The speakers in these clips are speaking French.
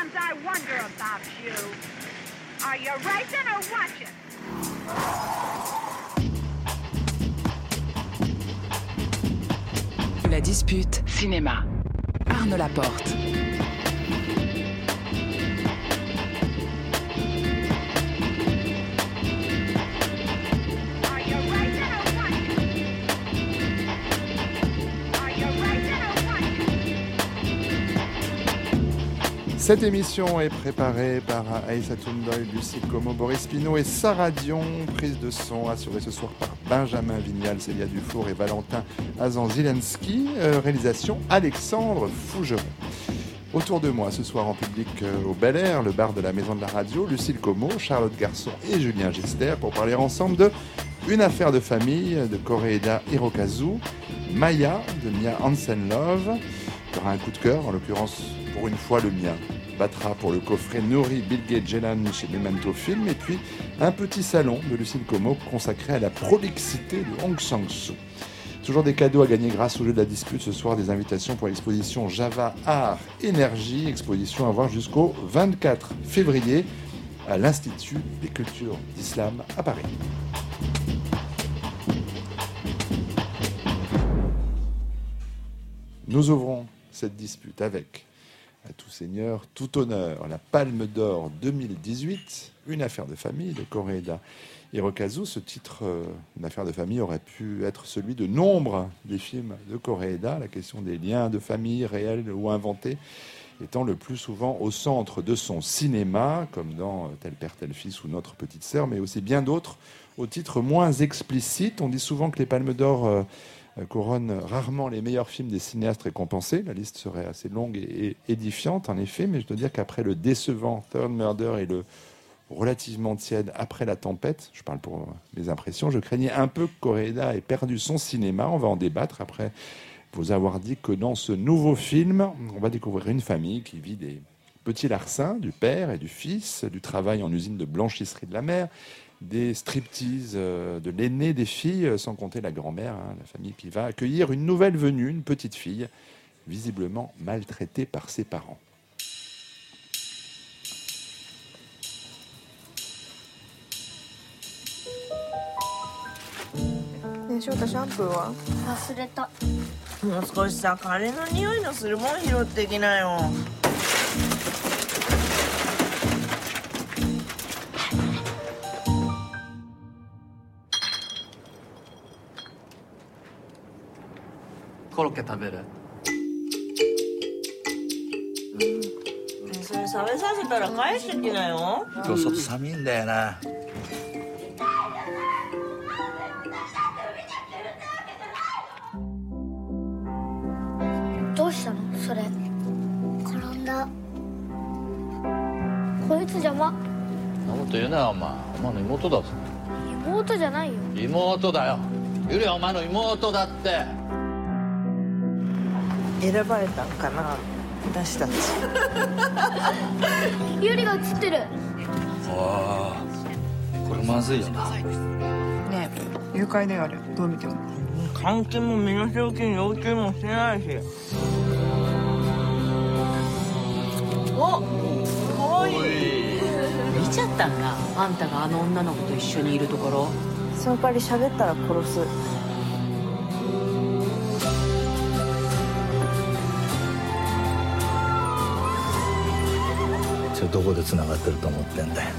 Sometimes I wonder about you. Are you racing or watching? La dispute cinéma. Arnaud Laporte. Cette émission est préparée par Aïssa Toundoy, Lucille Como, Boris Pinault et Sarah Dion. Prise de son assurée ce soir par Benjamin Vignal, Célia Dufour et Valentin Azan-Zielinski. Réalisation Alexandre Fougeron. Autour de moi ce soir en public au Bel Air, le bar de la Maison de la Radio, Lucille Como, Charlotte Garçon et Julien Gester pour parler ensemble de Une affaire de famille de Koreeda Hirokazu, Maya de Mia Hansen-Love. Il y aura un coup de cœur, en l'occurrence pour une fois le mien, battra pour le coffret Nori Bilge Ceylan chez Memento Film, et puis un petit salon de Lucille Como consacré à la prolixité de Hong Sang-soo. Toujours des cadeaux à gagner grâce au jeu de la dispute ce soir, des invitations pour l'exposition Java Art Énergie, exposition à voir jusqu'au 24 février à l'Institut des cultures d'Islam à Paris. Nous ouvrons cette dispute avec, à tout seigneur, tout honneur, la Palme d'Or 2018, Une affaire de famille de Koreeda Hirokazu. Ce titre, Une affaire de famille, aurait pu être celui de nombre des films de Koreeda, la question des liens de famille réels ou inventés étant le plus souvent au centre de son cinéma, comme dans Tel père, tel fils ou Notre petite sœur, mais aussi bien d'autres au titre moins explicite. On dit souvent que les Palmes d'Or couronne rarement les meilleurs films des cinéastes récompensés. La liste serait assez longue et édifiante, en effet, mais je dois dire qu'après le décevant Third Murder et le relativement tiède Après la tempête, je parle pour mes impressions, je craignais un peu que Koreeda ait perdu son cinéma. On va en débattre après vous avoir dit que dans ce nouveau film, on va découvrir une famille qui vit des petits larcins, du père et du fils, du travail en usine de blanchisserie de la mère, des striptease de l'aîné des filles, sans compter la grand-mère, la famille qui va accueillir une nouvelle venue, une petite fille, visiblement maltraitée par ses parents. Ne Shota, シャンプーは忘れた。 もう少しさ、カレーの匂いのするもん拾ってきなよ。 コロッケ食べる？ それ食べさせたら返してきなよ。 今日外寒いんだよな。 どうしたのそれ？転んだ。こいつ邪魔。 そんなこと言うなよお前。お前の妹だぞ。 妹じゃないよ。 妹だよ。ゆりはお前の妹だって。 選ばれたんかな私たち。 ユリが映ってる。 ああ、これまずいよな。 ねえ、誘拐だよあれ。どう見ても。 監禁も身代金要求もしてないし。お、かわいい。 見ちゃったんだ。あんたがあの女の子と一緒にいるところ。 その代わり喋ったら殺す。 どこで繋がってると思ってんだよ。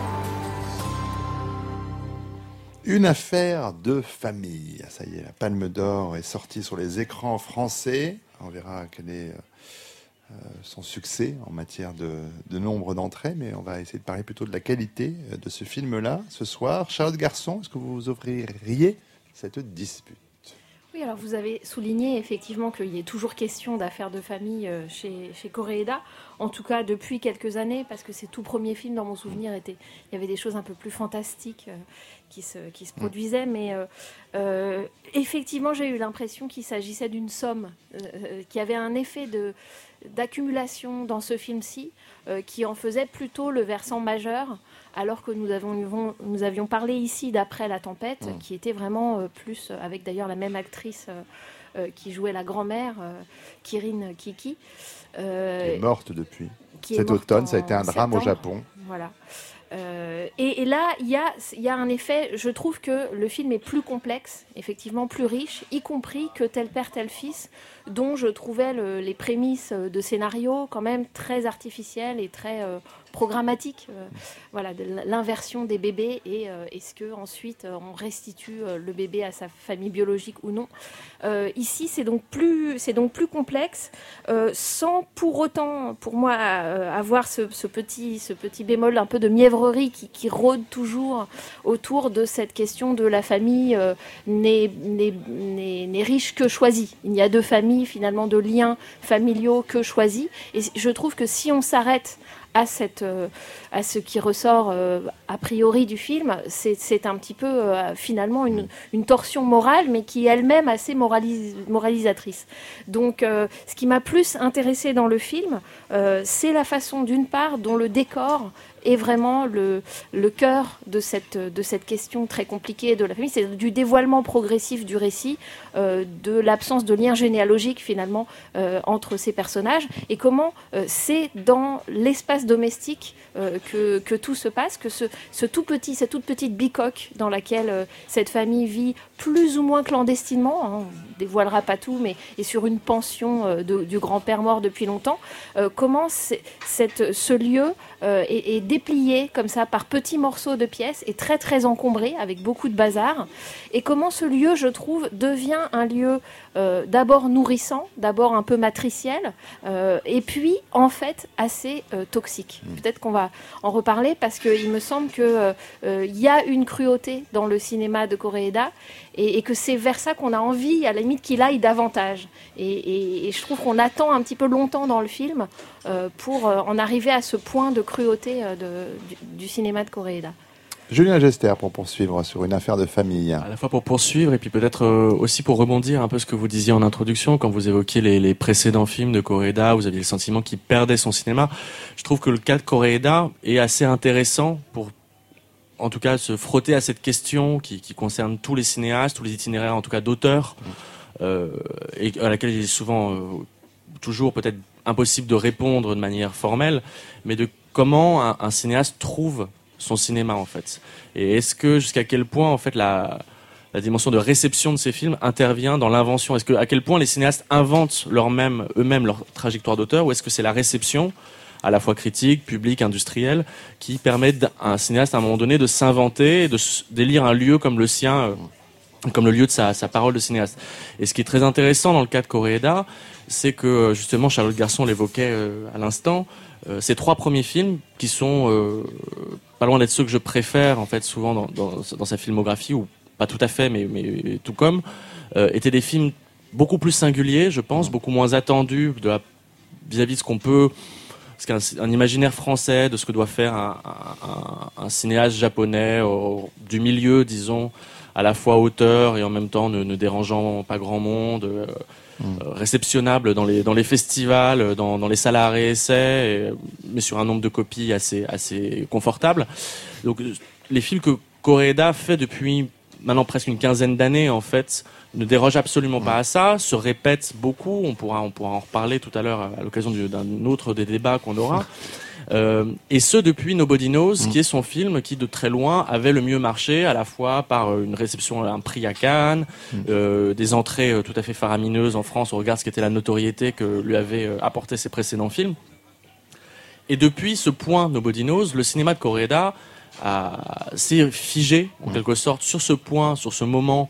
Une affaire de famille. Ça y est, la Palme d'Or est sortie sur les écrans français. On verra quel est son succès en matière de nombre d'entrées, mais on va essayer de parler plutôt de la qualité de ce film-là ce soir. Charlotte Garçon, est-ce que vous ouvririez cette dispute ? Oui, alors vous avez souligné effectivement qu'il y ait toujours question d'affaires de famille chez Koreeda, en tout cas depuis quelques années, parce que ses tout premiers films, dans mon souvenir, il y avait des choses un peu plus fantastiques qui se produisaient, mais effectivement j'ai eu l'impression qu'il s'agissait d'une somme, qui avait un effet d'accumulation dans ce film-ci, qui en faisait plutôt le versant majeur, alors que nous avions parlé ici d'Après la tempête, qui était vraiment plus, avec d'ailleurs la même actrice qui jouait la grand-mère, Kirin Kiki. Qui est morte depuis. Qui est Cet morte automne, ça a été un drame au septembre. Japon. Voilà. Et là, il y a un effet, je trouve que le film est plus complexe, effectivement plus riche, y compris que Tel père, tel fils, dont je trouvais les prémices de scénario quand même très artificielles et très programmatiques. Voilà, l'inversion des bébés et est-ce que ensuite on restitue le bébé à sa famille biologique ou non. Ici, c'est donc plus complexe, sans pour autant, pour moi, avoir ce petit bémol un peu de mièvrerie qui rôde toujours autour de cette question de la famille n'est riche que choisie. Il n'y a de famille, finalement, de liens familiaux que choisis. Et je trouve que si on s'arrête à ce qui ressort a priori du film, c'est un petit peu finalement une torsion morale, mais qui est elle-même assez moralisatrice. Donc ce qui m'a plus intéressée dans le film, c'est la façon d'une part dont le décor est vraiment le cœur de cette question très compliquée de la famille. C'est du dévoilement progressif du récit, de l'absence de lien généalogique finalement entre ces personnages, et comment c'est dans l'espace domestique que tout se passe, que cette toute petite bicoque dans laquelle cette famille vit plus ou moins clandestinement, hein, on ne dévoilera pas tout, mais est sur une pension du grand-père mort depuis longtemps, comment ce lieu est déplié comme ça par petits morceaux de pièces et très très encombré avec beaucoup de bazar, et comment ce lieu, je trouve, devient un lieu d'abord nourrissant, d'abord un peu matriciel, et puis en fait assez toxique. Peut-être qu'on va en reparler parce qu'il me semble que y a une cruauté dans le cinéma de Koreeda, et que c'est vers ça qu'on a envie, à la limite, qu'il aille davantage. Et je trouve qu'on attend un petit peu longtemps dans le film pour en arriver à ce point de cruauté du cinéma de Koreeda. Julien Gester, pour poursuivre sur une affaire de famille. À la fois pour poursuivre et puis peut-être aussi pour rebondir un peu ce que vous disiez en introduction quand vous évoquiez les précédents films de Koreeda, vous aviez le sentiment qu'il perdait son cinéma. Je trouve que le cas de Koreeda est assez intéressant pour, en tout cas, se frotter à cette question qui concerne tous les cinéastes, tous les itinéraires, en tout cas d'auteurs, et à laquelle il est souvent toujours peut-être impossible de répondre de manière formelle, mais de comment un cinéaste trouve son cinéma en fait. Et est-ce que jusqu'à quel point en fait la dimension de réception de ces films intervient dans l'invention? Est-ce que à quel point les cinéastes inventent eux-mêmes leur trajectoire d'auteur, ou est-ce que c'est la réception à la fois critique, publique, industrielle, qui permet à un cinéaste à un moment donné de s'inventer, d'élire un lieu comme le sien, comme le lieu de sa parole de cinéaste. Et ce qui est très intéressant dans le cas de Koreeda, c'est que justement Charlotte Garçon l'évoquait à l'instant, ces trois premiers films qui sont pas loin d'être ceux que je préfère en fait souvent dans sa filmographie, ou pas tout à fait, mais tout comme, étaient des films beaucoup plus singuliers, je pense, beaucoup moins attendus vis-à-vis de ce qu'on peut, un imaginaire français de ce que doit faire un cinéaste japonais du milieu, disons, à la fois auteur et en même temps ne dérangeant pas grand monde, réceptionnable dans les festivals, dans les salles à arrêt-essai, mais sur un nombre de copies assez confortable. Donc les films que Koreeda fait depuis maintenant presque une quinzaine d'années en fait ne dérogent absolument pas à ça, se répètent beaucoup. On pourra en reparler tout à l'heure à l'occasion d'un autre des débats qu'on aura. Et ce depuis Nobody Knows, qui est son film qui de très loin avait le mieux marché, à la fois par une réception, un prix à Cannes, des entrées tout à fait faramineuses en France au regard de ce qu'était la notoriété que lui avaient apporté ses précédents films. Et depuis ce point Nobody Knows, le cinéma de Koreeda s'est figé en quelque sorte sur ce point, sur ce moment,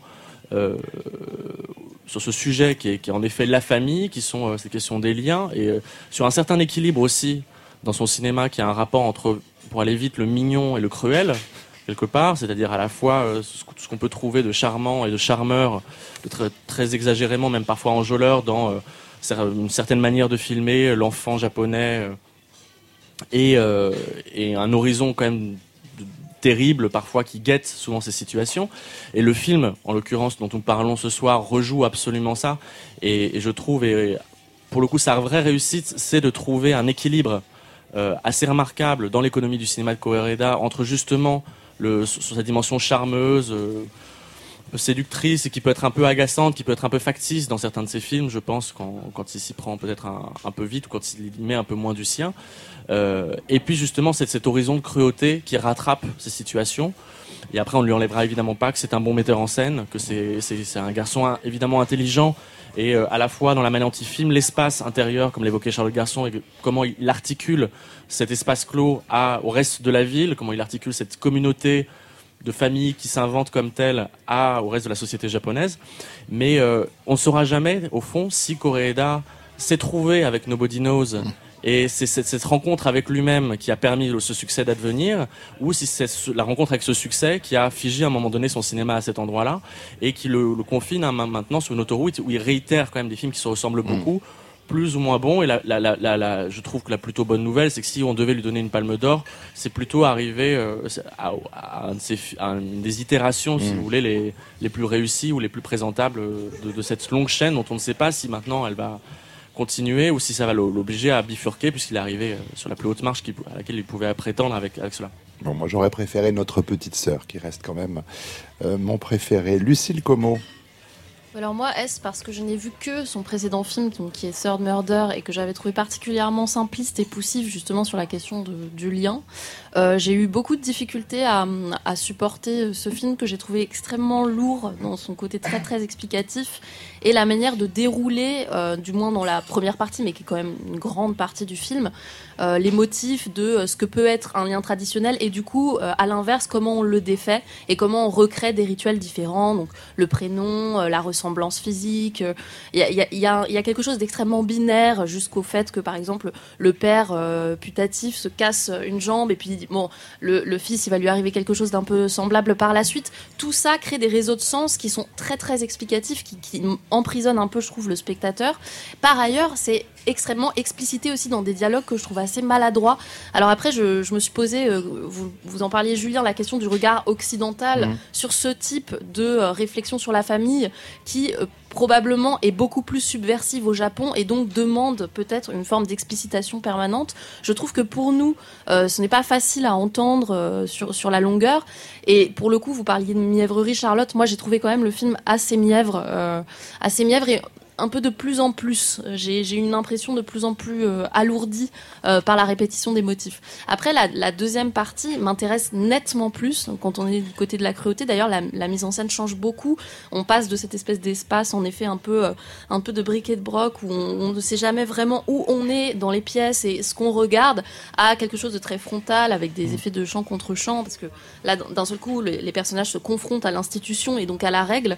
sur ce sujet qui est en effet la famille, qui sont ces questions des liens, et sur un certain équilibre aussi dans son cinéma qui a un rapport entre, pour aller vite, le mignon et le cruel, quelque part, c'est-à-dire à la fois ce qu'on peut trouver de charmant et de charmeur, de très exagérément, même parfois enjôleur, dans une certaine manière de filmer l'enfant japonais, et un horizon quand même terrible parfois qui guette souvent ces situations. Et le film, en l'occurrence, dont nous parlons ce soir, rejoue absolument ça. Et je trouve, et pour le coup, sa vraie réussite, c'est de trouver un équilibre assez remarquable dans l'économie du cinéma de Koreeda entre justement sur sa dimension charmeuse, séductrice et qui peut être un peu agaçante, qui peut être un peu factice dans certains de ses films, je pense, quand il s'y prend peut-être un peu vite ou quand il y met un peu moins du sien. Et puis justement, c'est cet horizon de cruauté qui rattrape ces situations. Et après, on ne lui enlèvera évidemment pas que c'est un bon metteur en scène, que c'est un garçon évidemment intelligent, et à la fois dans la manière dont il filme l'espace intérieur, comme l'évoquait Charlotte Garçon, et comment il articule cet espace clos au reste de la ville, comment il articule cette communauté de familles qui s'inventent comme telles au reste de la société japonaise. Mais on ne saura jamais, au fond, si Koreeda s'est trouvé avec Nobody Knows, et c'est cette rencontre avec lui-même qui a permis ce succès d'advenir, ou si c'est la rencontre avec ce succès qui a figé à un moment donné son cinéma à cet endroit-là, et qui le confine maintenant sur une autoroute où il réitère quand même des films qui se ressemblent beaucoup, plus ou moins bons. Et je trouve que la plutôt bonne nouvelle, c'est que si on devait lui donner une palme d'or, c'est plutôt arriver à une des itérations, si vous voulez, les plus réussies ou les plus présentables de cette longue chaîne dont on ne sait pas si maintenant elle va continuer ou si ça va l'obliger à bifurquer, puisqu'il est arrivé sur la plus haute marche à laquelle il pouvait prétendre avec cela. Bon, moi j'aurais préféré Notre petite sœur, qui reste quand même mon préféré. Lucille Como. Alors moi, est-ce parce que je n'ai vu que son précédent film, qui est Third Murder, et que j'avais trouvé particulièrement simpliste et poussif justement sur la question du lien. J'ai eu beaucoup de difficultés à supporter ce film que j'ai trouvé extrêmement lourd dans son côté très très explicatif, et la manière de dérouler, du moins dans la première partie, mais qui est quand même une grande partie du film, les motifs de ce que peut être un lien traditionnel, et du coup, à l'inverse, comment on le défait et comment on recrée des rituels différents, donc le prénom, la ressemblance physique. Il y a quelque chose d'extrêmement binaire, jusqu'au fait que, par exemple, le père putatif se casse une jambe, et puis bon, le fils, il va lui arriver quelque chose d'un peu semblable par la suite. Tout ça crée des réseaux de sens qui sont très très explicatifs, qui emprisonnent un peu, je trouve, le spectateur. Par ailleurs, c'est extrêmement explicité aussi dans des dialogues que je trouve assez maladroits. Alors après, je me suis posé, vous en parliez, Julien, la question du regard occidental sur ce type de réflexion sur la famille qui probablement est beaucoup plus subversive au Japon et donc demande peut-être une forme d'explicitation permanente. Je trouve que pour nous, ce n'est pas facile à entendre sur la longueur. Et pour le coup, vous parliez de mièvrerie, Charlotte. Moi, j'ai trouvé quand même le film assez mièvre et un peu de plus en plus. J'ai une impression de plus en plus alourdie par la répétition des motifs. Après, la deuxième partie m'intéresse nettement plus quand on est du côté de la cruauté. D'ailleurs, la mise en scène change beaucoup. On passe de cette espèce d'espace, en effet, un peu de bric et de broc, où on ne sait jamais vraiment où on est dans les pièces et ce qu'on regarde, à quelque chose de très frontal, avec des effets de champ contre champ, parce que là, d'un seul coup, les personnages se confrontent à l'institution et donc à la règle.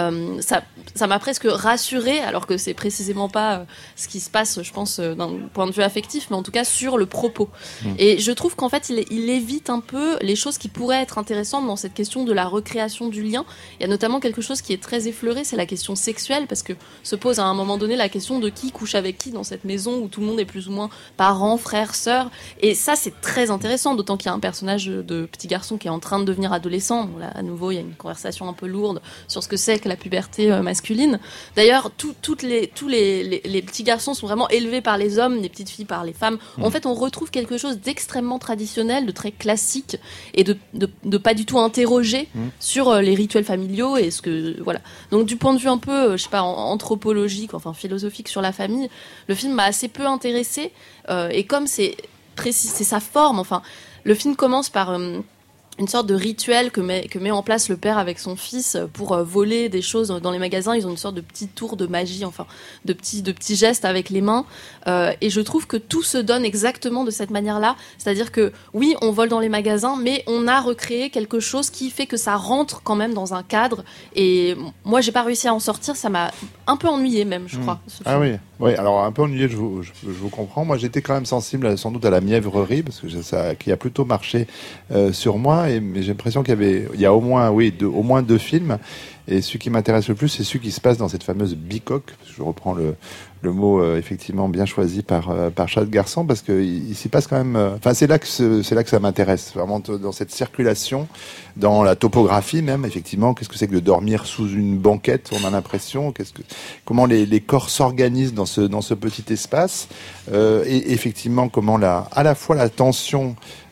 Ça m'a presque rassurée, alors que c'est précisément pas ce qui se passe, je pense, d'un point de vue affectif, mais en tout cas sur le propos. Et je trouve qu'en fait, il évite un peu les choses qui pourraient être intéressantes dans cette question de la recréation du lien. Il y a notamment quelque chose qui est très effleuré, c'est la question sexuelle, parce que se pose à un moment donné la question de qui couche avec qui dans cette maison où tout le monde est plus ou moins parents, frères, sœurs. Et ça, c'est très intéressant, d'autant qu'il y a un personnage de petit garçon qui est en train de devenir adolescent. Bon, là, à nouveau, il y a une conversation un peu lourde sur ce que c'est que la puberté masculine. D'ailleurs, tous les petits garçons sont vraiment élevés par les hommes, les petites filles par les femmes. En fait, on retrouve quelque chose d'extrêmement traditionnel, de très classique, et de pas du tout interrogé sur les rituels familiaux et ce que voilà. Donc du point de vue un peu, je sais pas, anthropologique, enfin philosophique sur la famille, le film m'a assez peu intéressée. Et comme c'est sa forme, enfin, le film commence par une sorte de rituel que met en place le père avec son fils pour voler des choses dans les magasins. Ils ont une sorte de petit tour de magie, enfin de petits gestes avec les mains, et je trouve que tout se donne exactement de cette manière-là, c'est-à-dire que oui, on vole dans les magasins, mais on a recréé quelque chose qui fait que ça rentre quand même dans un cadre, et moi j'ai pas réussi à en sortir, ça m'a un peu ennuyé même, je crois. Ah oui, alors un peu ennuyé, je vous comprends. Moi j'étais quand même sensible sans doute à la mièvrerie, parce que ça qui a plutôt marché sur moi. Mais j'ai l'impression qu'il y a au moins deux films, et celui qui m'intéresse le plus, c'est celui qui se passe dans cette fameuse bicoque. Je reprends le mot effectivement bien choisi par Charlotte Garçon, parce que il s'y passe quand même. Enfin, c'est là que ça m'intéresse vraiment, dans cette circulation, dans la topographie même. Effectivement, qu'est-ce que c'est que de dormir sous une banquette? On a l'impression. Comment les corps s'organisent dans ce petit espace, et effectivement comment à la fois la tension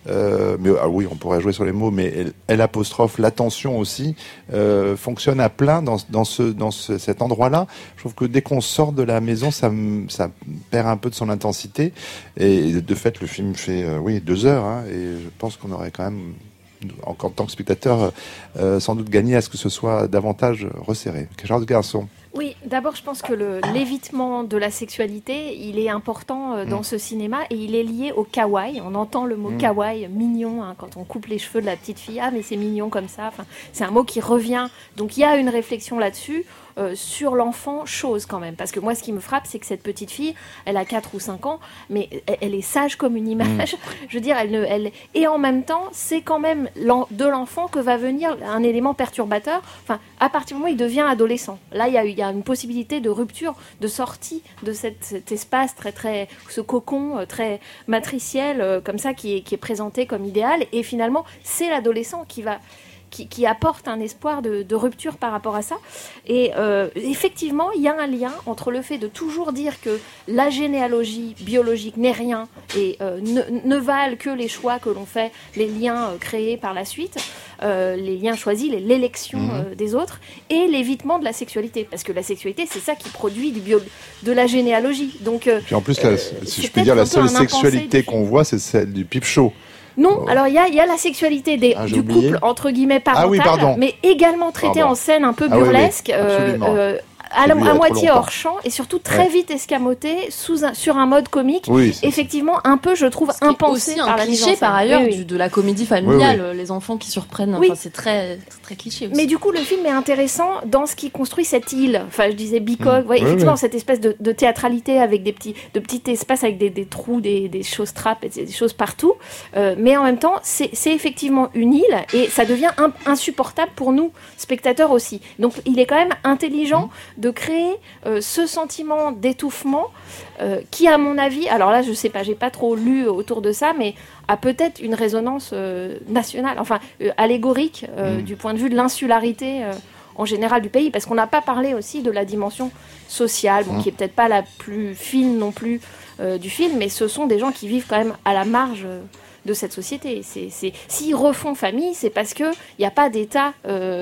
mais oui, on pourrait jouer sur les mots, mais L apostrophe, l'attention aussi, fonctionne à plein dans cet endroit-là. Je trouve que dès qu'on sort de la maison, ça perd un peu de son intensité. Et de fait, le film fait 2 heures, hein, et je pense qu'on aurait quand même, en tant que spectateur, sans doute gagné à ce que ce soit davantage resserré. Charles Garçon. Oui, d'abord, je pense que l'évitement de la sexualité, il est important dans ce cinéma et il est lié au kawaii. On entend le mot kawaii, mignon, hein, quand on coupe les cheveux de la petite fille. Ah, mais c'est mignon comme ça. Enfin, c'est un mot qui revient. Donc, il y a une réflexion là-dessus. Sur l'enfant, chose quand même. Parce que moi, ce qui me frappe, c'est que cette petite fille, elle a 4 ou 5 ans, mais elle est sage comme une image. Je veux dire, et en même temps, c'est quand même de l'enfant que va venir un élément perturbateur. Enfin, à partir du moment où il devient adolescent. Là, il y a une possibilité de rupture, de sortie de cet espace ce cocon très matriciel, comme ça, qui est présenté comme idéal. Et finalement, c'est l'adolescent qui apporte un espoir de rupture par rapport à ça. Et effectivement, il y a un lien entre le fait de toujours dire que la généalogie biologique n'est rien et ne valent que les choix que l'on fait, les liens créés par la suite, les liens choisis, l'élection des autres, et l'évitement de la sexualité. Parce que la sexualité, c'est ça qui produit de la généalogie. Donc, puis en plus, si je puis dire, la seule sexualité qu'on voit, c'est celle du pipe show. Non, alors il y a la sexualité du couple entre guillemets parental, mais également traitée en scène un peu burlesque, à moitié hors champ et surtout très vite escamoté sur un mode comique. Oui, effectivement, un peu, je trouve, impensé par la mise en scène. Par ailleurs de la comédie familiale, les enfants qui surprennent. Enfin, c'est très très cliché aussi. Mais du coup, le film est intéressant dans ce qui construit cette île. Enfin, je disais Bicoque, effectivement, cette espèce de théâtralité avec de petits espaces avec des trous, des choses trappes, des choses partout. Mais en même temps, c'est effectivement une île et ça devient insupportable pour nous, spectateurs aussi. Donc, il est quand même intelligent de créer ce sentiment d'étouffement qui, à mon avis, alors là, je sais pas, j'ai pas trop lu autour de ça, mais a peut-être une résonance nationale, enfin allégorique du point de vue de l'insularité en général du pays, parce qu'on n'a pas parlé aussi de la dimension sociale, qui est peut-être pas la plus fine non plus du film, mais ce sont des gens qui vivent quand même à la marge de cette société. S'ils refont famille, c'est parce qu'il n'y a pas d'État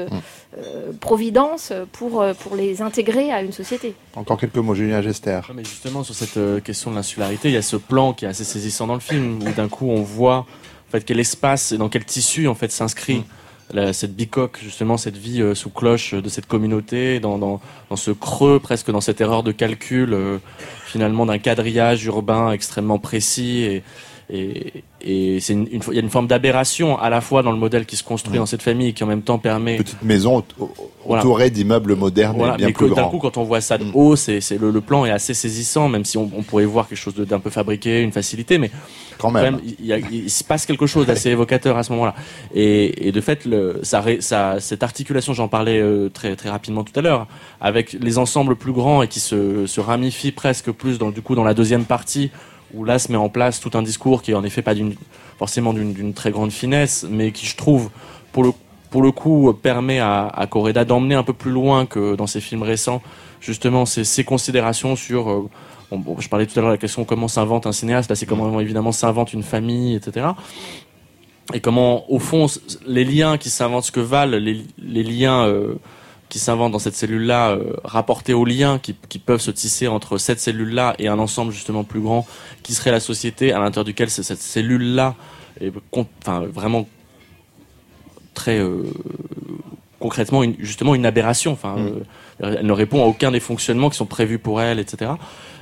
providence pour les intégrer à une société. Encore quelques mots, Julien Gester. Mais justement, sur cette question de l'insularité, il y a ce plan qui est assez saisissant dans le film, où d'un coup on voit en fait, quel espace et dans quel tissu en fait, s'inscrit cette bicoque, justement, cette vie sous cloche de cette communauté, dans ce creux, presque dans cette erreur de calcul, finalement d'un quadrillage urbain extrêmement précis et il y a une forme d'aberration à la fois dans le modèle qui se construit dans cette famille qui en même temps permet petite maison entourée d'immeubles modernes et bien plus grands. D'un coup, quand on voit ça de haut, le plan est assez saisissant, même si on pourrait voir quelque chose d'un peu fabriqué, une facilité, mais quand même il se passe quelque chose d'assez évocateur à ce moment-là. Et de fait, cette articulation, j'en parlais très très rapidement tout à l'heure, avec les ensembles plus grands et qui se ramifient presque plus dans la deuxième partie, où là se met en place tout un discours qui est en effet pas forcément d'une très grande finesse, mais qui, je trouve, pour le coup, permet à Koreda d'emmener un peu plus loin que dans ses films récents, justement, ces considérations sur... je parlais tout à l'heure de la question comment s'invente un cinéaste, là c'est comment évidemment s'invente une famille, etc. Et comment, au fond, les liens qui s'inventent, ce que valent les liens... qui s'inventent dans cette cellule-là, rapportés aux liens qui peuvent se tisser entre cette cellule-là et un ensemble justement plus grand qui serait la société, à l'intérieur duquel cette cellule-là est vraiment très concrètement justement une aberration. Elle ne répond à aucun des fonctionnements qui sont prévus pour elle, etc.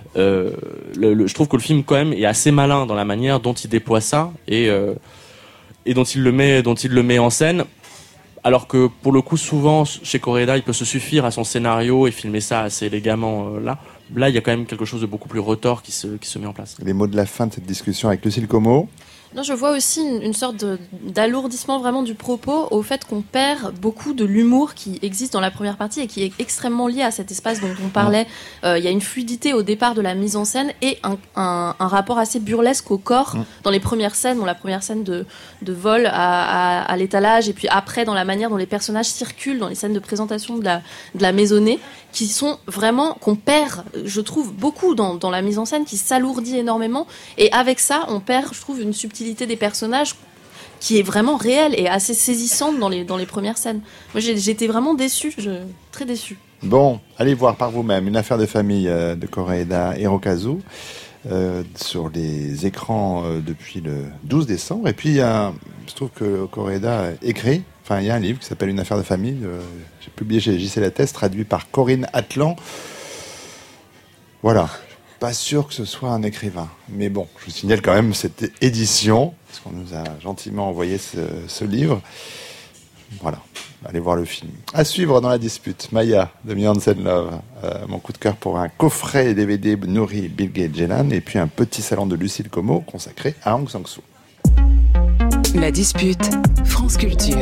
Je trouve que le film quand même est assez malin dans la manière dont il déploie ça et dont il le met en scène. Alors que pour le coup, souvent, chez Koreda, il peut se suffire à son scénario et filmer ça assez élégamment là. Là, il y a quand même quelque chose de beaucoup plus retors qui se met en place. Les mots de la fin de cette discussion avec Lucille Como. Non, je vois aussi une sorte d'alourdissement vraiment du propos au fait qu'on perd beaucoup de l'humour qui existe dans la première partie et qui est extrêmement lié à cet espace dont on parlait. Il y a une fluidité au départ de la mise en scène et un rapport assez burlesque au corps dans les premières scènes, la première scène de vol à l'étalage et puis après dans la manière dont les personnages circulent dans les scènes de présentation de la maisonnée, qui sont vraiment, qu'on perd, je trouve, beaucoup dans la mise en scène, qui s'alourdit énormément. Et avec ça, on perd, je trouve, une subtilité des personnages qui est vraiment réelle et assez saisissante dans les premières scènes. Moi, j'étais vraiment déçue, très déçue. Bon, allez voir par vous-même Une affaire de famille de Koreeda Hirokazu sur les écrans depuis le 12 décembre. Et puis, je trouve que Koreeda écrit, il y a un livre qui s'appelle Une affaire de famille, j'ai publié chez JC Lattès, traduit par Corinne Atlan. Voilà. Pas sûr que ce soit un écrivain. Mais bon, je vous signale quand même cette édition, parce qu'on nous a gentiment envoyé ce livre. Voilà, allez voir le film. À suivre dans la dispute, Maya de Me Hansen Love. Mon coup de cœur pour un coffret DVD Nouri, Bilge Ceylan, et puis un petit salon de Lucille Como consacré à Aung San Suu. La dispute, France Culture.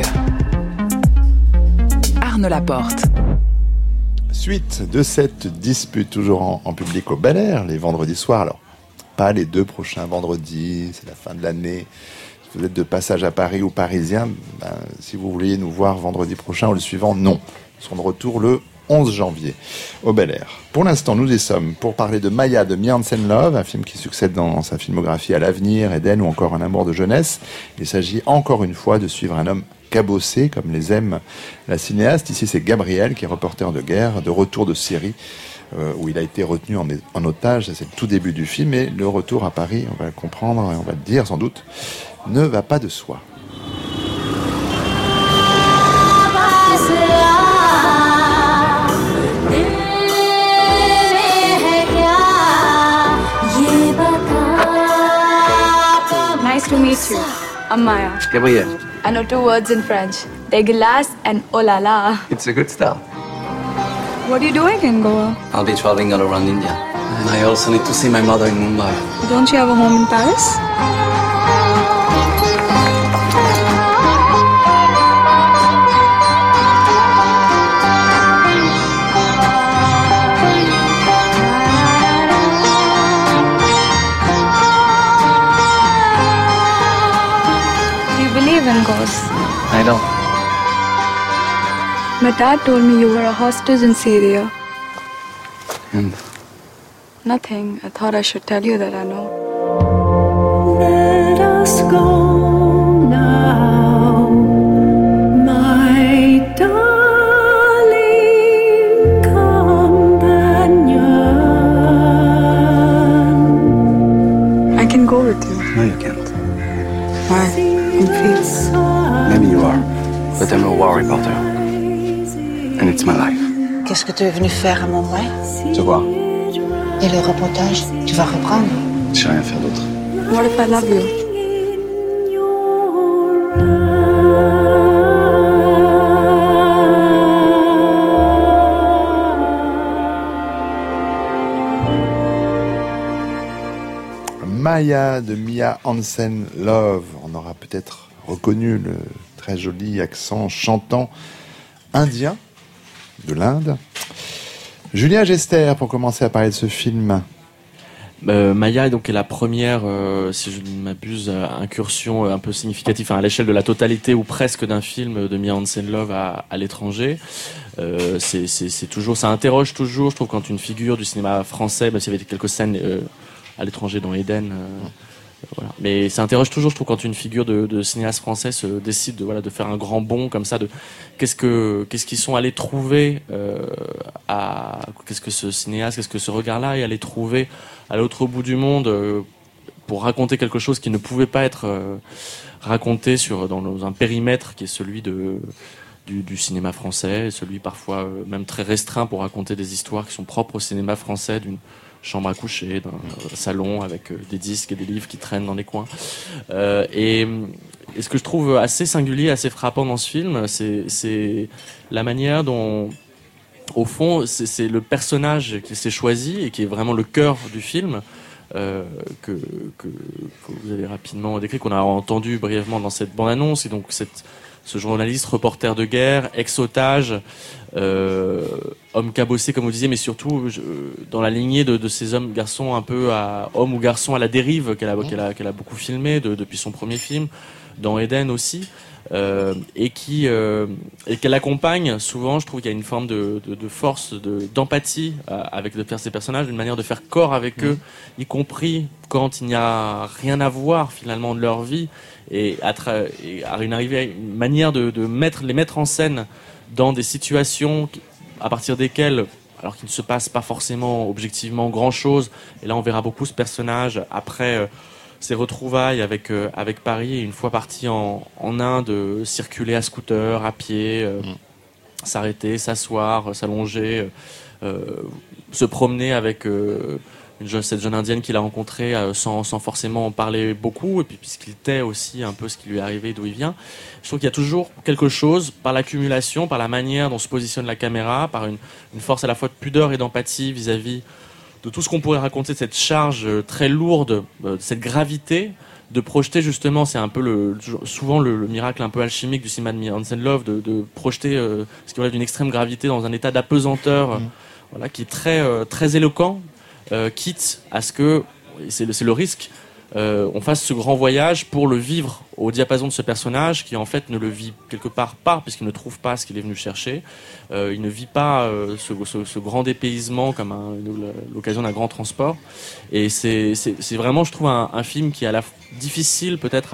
Arnaud Laporte. Suite de cette dispute, toujours en public au Bel Air, les vendredis soirs. Alors, pas les 2 prochains vendredis, c'est la fin de l'année. Si vous êtes de passage à Paris ou parisien, si vous vouliez nous voir vendredi prochain ou le suivant, non. Nous serons de retour le 11 janvier au Bel Air. Pour l'instant, nous y sommes pour parler de Maya de Me Hansen Love, un film qui succède dans sa filmographie à L'Avenir, Eden ou encore Un amour de jeunesse. Il s'agit encore une fois de suivre un homme cabossé, comme les aime la cinéaste. Ici, c'est Gabriel, qui est reporter de guerre, de retour de Syrie, où il a été retenu en otage. C'est le tout début du film, et le retour à Paris, on va le comprendre et on va le dire sans doute, ne va pas de soi. Nice to meet you. I'm Maya. Gabriel. I know 2 words in French. Dégueulasse and oh la la. It's a good start. What are you doing in Goa? I'll be traveling all around India. And I also need to see my mother in Mumbai. Don't you have a home in Paris? In ghosts. I don't. My dad told me you were a hostage in Syria. And? Nothing. I thought I should tell you that I know. Let us go now, my darling companion. I can go with you. No, you can't. Why? Maybe you are, but I'm a war reporter. And it's my life. Qu'est-ce que tu es venu faire à Mumbai? Te voir. Et le reportage, tu vas reprendre? Je sais rien faire d'autre. What if I love you? Maya de Mia Hansen Love. On aura peut-être reconnu le très joli accent chantant indien de l'Inde. Julien Gester, pour commencer à parler de ce film. Maya est la première, si je ne m'abuse, incursion un peu significative à l'échelle de la totalité ou presque d'un film de Mia Hansen Love à l'étranger. C'est toujours, ça interroge toujours, je trouve, quand une figure du cinéma français, même s'il y avait quelques scènes à l'étranger dans Eden. Voilà. Mais ça interroge toujours, je trouve, quand une figure de cinéaste français se décide de faire un grand bond comme ça, de qu'est-ce qu'ils sont allés trouver qu'est-ce que ce cinéaste, qu'est-ce que ce regard-là est allé trouver à l'autre bout du monde pour raconter quelque chose qui ne pouvait pas être raconté dans un périmètre qui est celui du cinéma français, celui parfois même très restreint pour raconter des histoires qui sont propres au cinéma français, d'une chambre à coucher, d'un salon avec des disques et des livres qui traînent dans les coins. Et ce que je trouve assez singulier, assez frappant dans ce film, c'est la manière dont, au fond, c'est le personnage qui s'est choisi et qui est vraiment le cœur du film, que vous avez rapidement décrit, qu'on a entendu brièvement dans cette bande-annonce, et donc ce journaliste, reporter de guerre, ex-otage, homme cabossé, comme vous disiez, mais surtout dans la lignée de ces hommes, garçons un peu hommes ou garçons à la dérive qu'elle a beaucoup filmé depuis son premier film, dans Eden aussi. et qu'elle accompagne souvent. Je trouve qu'il y a une forme de force, d'empathie avec ces personnages, une manière de faire corps avec eux, y compris quand il n'y a rien à voir finalement de leur vie, et à une manière de les mettre en scène dans des situations à partir desquelles, alors qu'il ne se passe pas forcément objectivement grand-chose, et là on verra beaucoup ce personnage après ses retrouvailles avec Paris, et une fois parti en Inde, circuler à scooter, à pied, s'arrêter, s'asseoir, s'allonger, se promener avec cette jeune indienne qu'il a rencontrée sans forcément en parler beaucoup, et puis puisqu'il tait aussi un peu ce qui lui est arrivé, d'où il vient. Je trouve qu'il y a toujours quelque chose, par l'accumulation, par la manière dont se positionne la caméra, par une force à la fois de pudeur et d'empathie vis-à-vis de tout ce qu'on pourrait raconter, de cette charge très lourde, de cette gravité, de projeter justement, c'est un peu souvent le miracle un peu alchimique du cinéma de Me Hansen Love, de projeter ce qui relève d'une extrême gravité dans un état d'apesanteur, voilà, qui est très, très éloquent, quitte à ce que, c'est le risque, on fasse ce grand voyage pour le vivre au diapason de ce personnage qui en fait ne le vit quelque part pas, puisqu'il ne trouve pas ce qu'il est venu chercher. Il ne vit pas ce grand dépaysement comme l'occasion d'un grand transport. Et c'est vraiment, je trouve, un film qui est difficile peut-être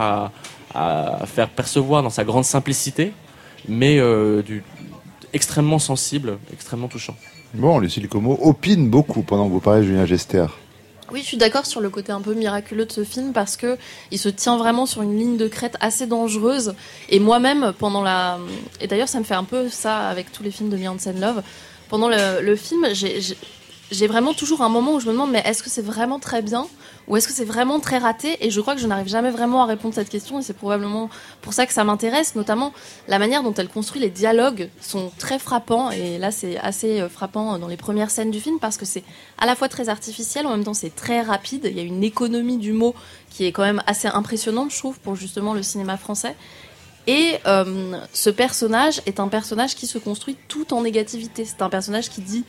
à faire percevoir dans sa grande simplicité, mais extrêmement sensible, extrêmement touchant. Bon, Lucille Como opine beaucoup pendant que vous parlez de Julien Gester. Oui, je suis d'accord sur le côté un peu miraculeux de ce film parce que il se tient vraiment sur une ligne de crête assez dangereuse. Et moi-même, et d'ailleurs, ça me fait un peu ça avec tous les films de Me Hansen Love. Pendant le film, j'ai vraiment toujours un moment où je me demande, mais est-ce que c'est vraiment très bien ou est-ce que c'est vraiment très raté ? Et je crois que je n'arrive jamais vraiment à répondre à cette question, et c'est probablement pour ça que ça m'intéresse, notamment la manière dont elle construit les dialogues sont très frappants, et là c'est assez frappant dans les premières scènes du film parce que c'est à la fois très artificiel, en même temps c'est très rapide, il y a une économie du mot qui est quand même assez impressionnante, je trouve, pour justement le cinéma français. Et ce personnage est un personnage qui se construit tout en négativité. C'est un personnage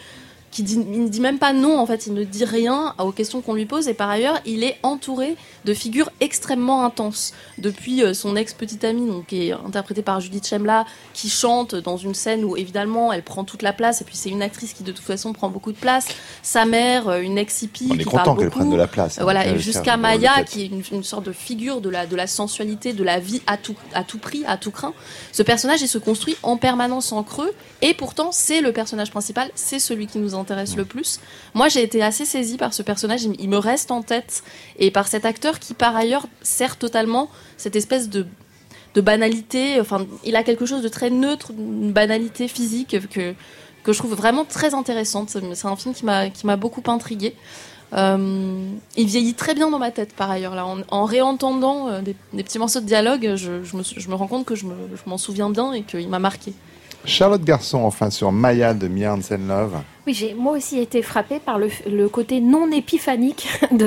il ne dit même pas non, en fait, il ne dit rien aux questions qu'on lui pose, et par ailleurs, il est entouré de figures extrêmement intenses. Depuis son ex-petite amie, donc, qui est interprétée par Judith Chemla, qui chante dans une scène où, évidemment, elle prend toute la place, et puis c'est une actrice qui, de toute façon, prend beaucoup de place. Sa mère, une ex-hippie, on est content qu'elle prenne de la place. Voilà, et jusqu'à Maya, qui est une sorte de figure de la sensualité, de la vie à tout prix, à tout crin. Ce personnage, il se construit en permanence en creux, et pourtant, c'est le personnage principal, c'est celui qui nous intéresse le plus. Moi, j'ai été assez saisie par ce personnage, il me reste en tête, et par cet acteur qui, par ailleurs, sert totalement cette espèce de banalité. Enfin, il a quelque chose de très neutre, une banalité physique que je trouve vraiment très intéressante. C'est un film qui m'a beaucoup intriguée. Il vieillit très bien dans ma tête, par ailleurs. Là, en réentendant des petits morceaux de dialogue, je me rends compte que je m'en souviens bien et qu'il m'a marqué. Charlotte Garçon, enfin, sur Maya de Me Hansen Love. Oui, j'ai moi aussi été frappée par le côté non épiphanique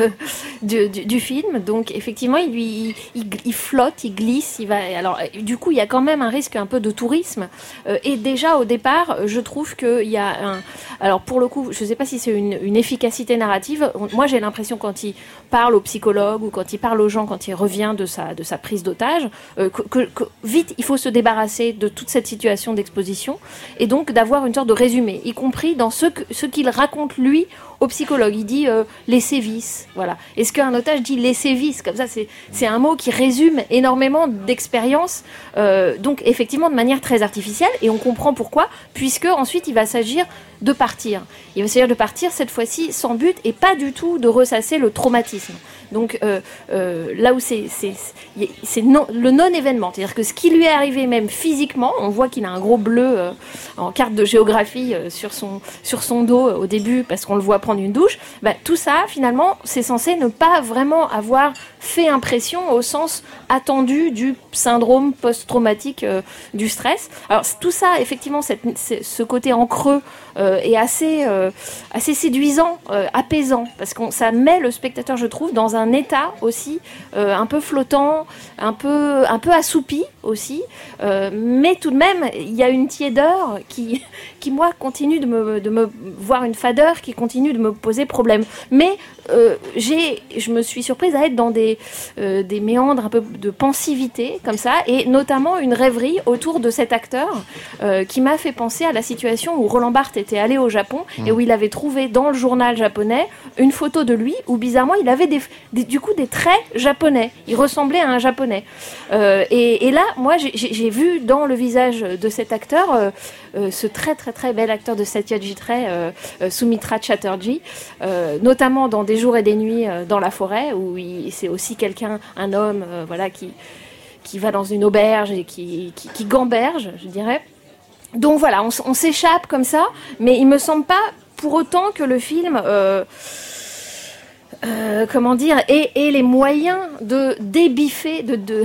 du film. Donc effectivement, il flotte, il glisse, il va. Alors du coup, il y a quand même un risque un peu de tourisme. Et déjà au départ, je trouve qu'il y a un. Alors pour le coup, je ne sais pas si c'est une efficacité narrative. Moi, j'ai l'impression quand il parle aux psychologues ou quand il parle aux gens, quand il revient de sa prise d'otage, que vite il faut se débarrasser de toute cette situation d'exposition et donc d'avoir une sorte de résumé, y compris dans ce qu'il raconte lui au psychologue. Il dit les sévices, voilà. Est-ce qu'un otage dit les sévices comme ça, c'est un mot qui résume énormément d'expériences, donc effectivement de manière très artificielle, et on comprend pourquoi, puisque ensuite il va s'agir de partir. Il va s'agir de partir cette fois-ci sans but et pas du tout de ressasser le traumatisme. Donc là où c'est le non-événement, c'est-à-dire que ce qui lui est arrivé même physiquement, on voit qu'il a un gros bleu en carte de géographie sur son dos au début parce qu'on le voit prendre une douche, tout ça finalement c'est censé ne pas vraiment avoir fait impression au sens attendu du syndrome post-traumatique du stress. Alors tout ça effectivement, ce côté en creux est assez séduisant, apaisant, parce que ça met le spectateur, je trouve, dans un état aussi un peu flottant, un peu assoupi aussi, mais tout de même, il y a une tiédeur qui moi, continue de me voir une fadeur, qui continue de me poser problème. Mais je me suis surprise à être dans des méandres un peu de pensivité, comme ça, et notamment une rêverie autour de cet acteur qui m'a fait penser à la situation où Roland Barthes était allé au Japon et où il avait trouvé dans le journal japonais une photo de lui où bizarrement il avait du coup des traits japonais. Il ressemblait à un japonais. Et là, moi, j'ai vu dans le visage de cet acteur ce très très très bel acteur de Satyajit Ray, Soumitra Chatterjee, notamment dans Des jours et des nuits dans la forêt, où c'est aussi un homme, voilà, qui va dans une auberge et qui gamberge, je dirais. Donc voilà, on s'échappe comme ça, mais il me semble pas pour autant que le film ait les moyens de débiffer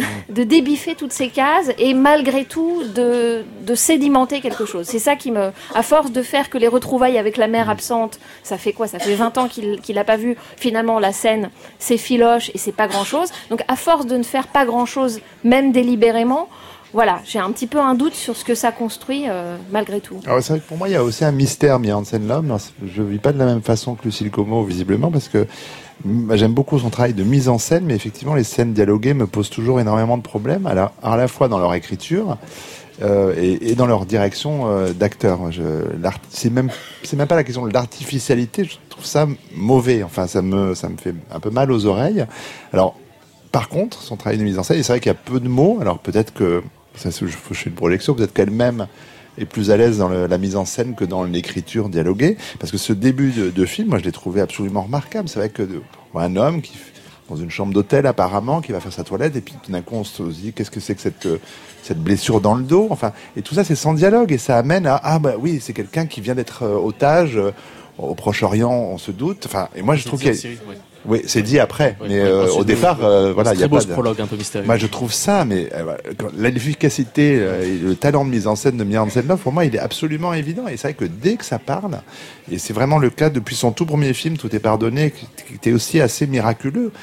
toutes ces cases et malgré tout de sédimenter quelque chose. C'est ça qui à force de faire que les retrouvailles avec la mère absente, ça fait quoi ? Ça fait 20 ans qu'il a pas vu. Finalement, la scène, c'est filoche et c'est pas grand chose. Donc à force de ne faire pas grand chose, même délibérément, voilà, j'ai un petit peu un doute sur ce que ça construit malgré tout. Alors c'est vrai que pour moi, il y a aussi un mystère mis en scène là. Je ne vis pas de la même façon que Lucille Como, visiblement, parce que j'aime beaucoup son travail de mise en scène, mais effectivement, les scènes dialoguées me posent toujours énormément de problèmes, à la fois dans leur écriture et dans leur direction d'acteur. C'est même pas la question de l'artificialité, je trouve ça mauvais. Enfin, ça me fait un peu mal aux oreilles. Alors, par contre, son travail de mise en scène, et c'est vrai qu'il y a peu de mots. Alors peut-être que je fais une projection, peut-être qu'elle-même est plus à l'aise dans la mise en scène que dans l'écriture dialoguée, parce que ce début de film, moi je l'ai trouvé absolument remarquable. C'est vrai que un homme qui dans une chambre d'hôtel apparemment, qui va faire sa toilette, et puis tout d'un coup on se dit qu'est-ce que c'est que cette blessure dans le dos, enfin, et tout ça c'est sans dialogue, et ça amène à oui, c'est quelqu'un qui vient d'être otage au Proche-Orient, on se doute. Enfin, et moi je trouve qu'il y a... Oui, c'est dit après, mais au départ, voilà, il y a pas de prologue un peu mystérieux. Moi, je trouve ça, mais l'efficacité et le talent de mise en scène de Mia Hansen-Løve, pour moi, il est absolument évident. Et c'est vrai que dès que ça parle, et c'est vraiment le cas depuis son tout premier film, Tout est pardonné, qui était aussi assez miraculeux,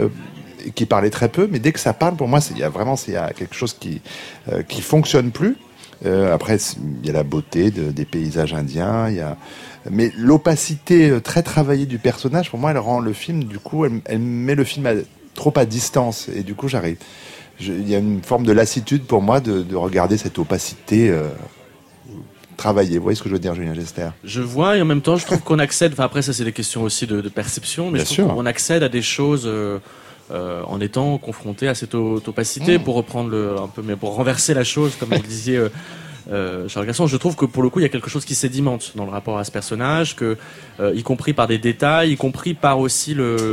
qui parlait très peu, mais dès que ça parle, pour moi, il y a quelque chose qui fonctionne plus. Après, il y a la beauté des paysages indiens, mais l'opacité très travaillée du personnage, pour moi, elle rend le film, du coup, elle met le film trop à distance, et du coup, il y a une forme de lassitude pour moi de regarder cette opacité travaillée. Vous voyez ce que je veux dire, Julien Gester ? Je vois, et en même temps, je trouve qu'on accède, enfin après ça c'est des questions aussi de perception, mais je trouve qu'on accède à des choses en étant confronté à cette opacité, pour reprendre un peu, mais pour renverser la chose, comme vous le disiez, Charles Gasson, je trouve que pour le coup il y a quelque chose qui sédimente dans le rapport à ce personnage, y compris par des détails, y compris par aussi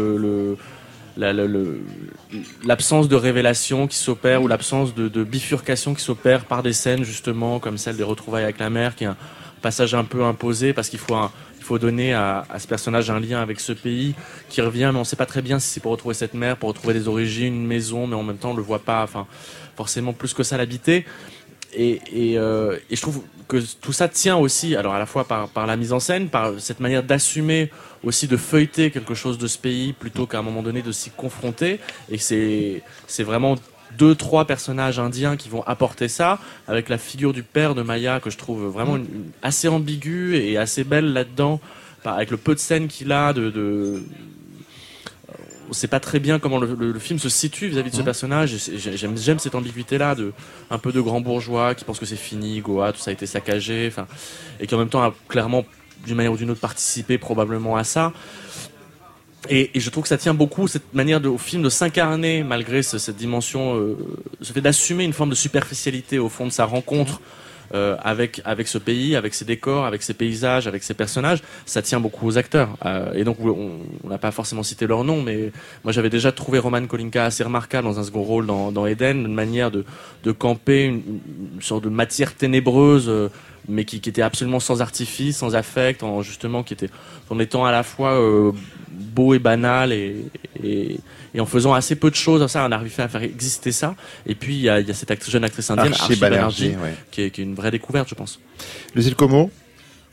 l'absence de révélation qui s'opère, ou l'absence de bifurcation qui s'opère par des scènes justement comme celle des retrouvailles avec la mère, qui est un passage un peu imposé parce qu'il faut donner à ce personnage un lien avec ce pays qui revient, mais on ne sait pas très bien si c'est pour retrouver cette mère, pour retrouver des origines, une maison, mais en même temps on ne le voit pas, enfin forcément plus que ça l'habiter. Et je trouve que tout ça tient aussi, alors à la fois par la mise en scène, par cette manière d'assumer aussi, de feuilleter quelque chose de ce pays plutôt qu'à un moment donné de s'y confronter, et c'est vraiment 2-3 personnages indiens qui vont apporter ça, avec la figure du père de Maya que je trouve vraiment assez ambiguë et assez belle là-dedans, avec le peu de scènes qu'il a on ne sait pas très bien comment le film se situe vis-à-vis de ce personnage. J'aime cette ambiguïté-là, un peu de grand bourgeois qui pense que c'est fini, Goa, tout ça a été saccagé, et qui en même temps a clairement, d'une manière ou d'une autre, participé probablement à ça. Et je trouve que ça tient beaucoup, cette manière au film de s'incarner, malgré cette dimension, ce fait d'assumer une forme de superficialité au fond de sa rencontre avec ce pays, avec ses décors, avec ses paysages, avec ses personnages. Ça tient beaucoup aux acteurs. Et donc on n'a pas forcément cité leur nom, mais moi j'avais déjà trouvé Roman Kolinka assez remarquable dans un second rôle dans Eden, une manière de camper une sorte de matière ténébreuse, mais qui était absolument sans artifice, sans affect, en étant à la fois beau et banal, et en faisant assez peu de choses, ça on a réussi à faire exister ça. Et puis il y a cette jeune actrice indienne, Archie Banerjee, qui est une vraie découverte, je pense. Lucille Como.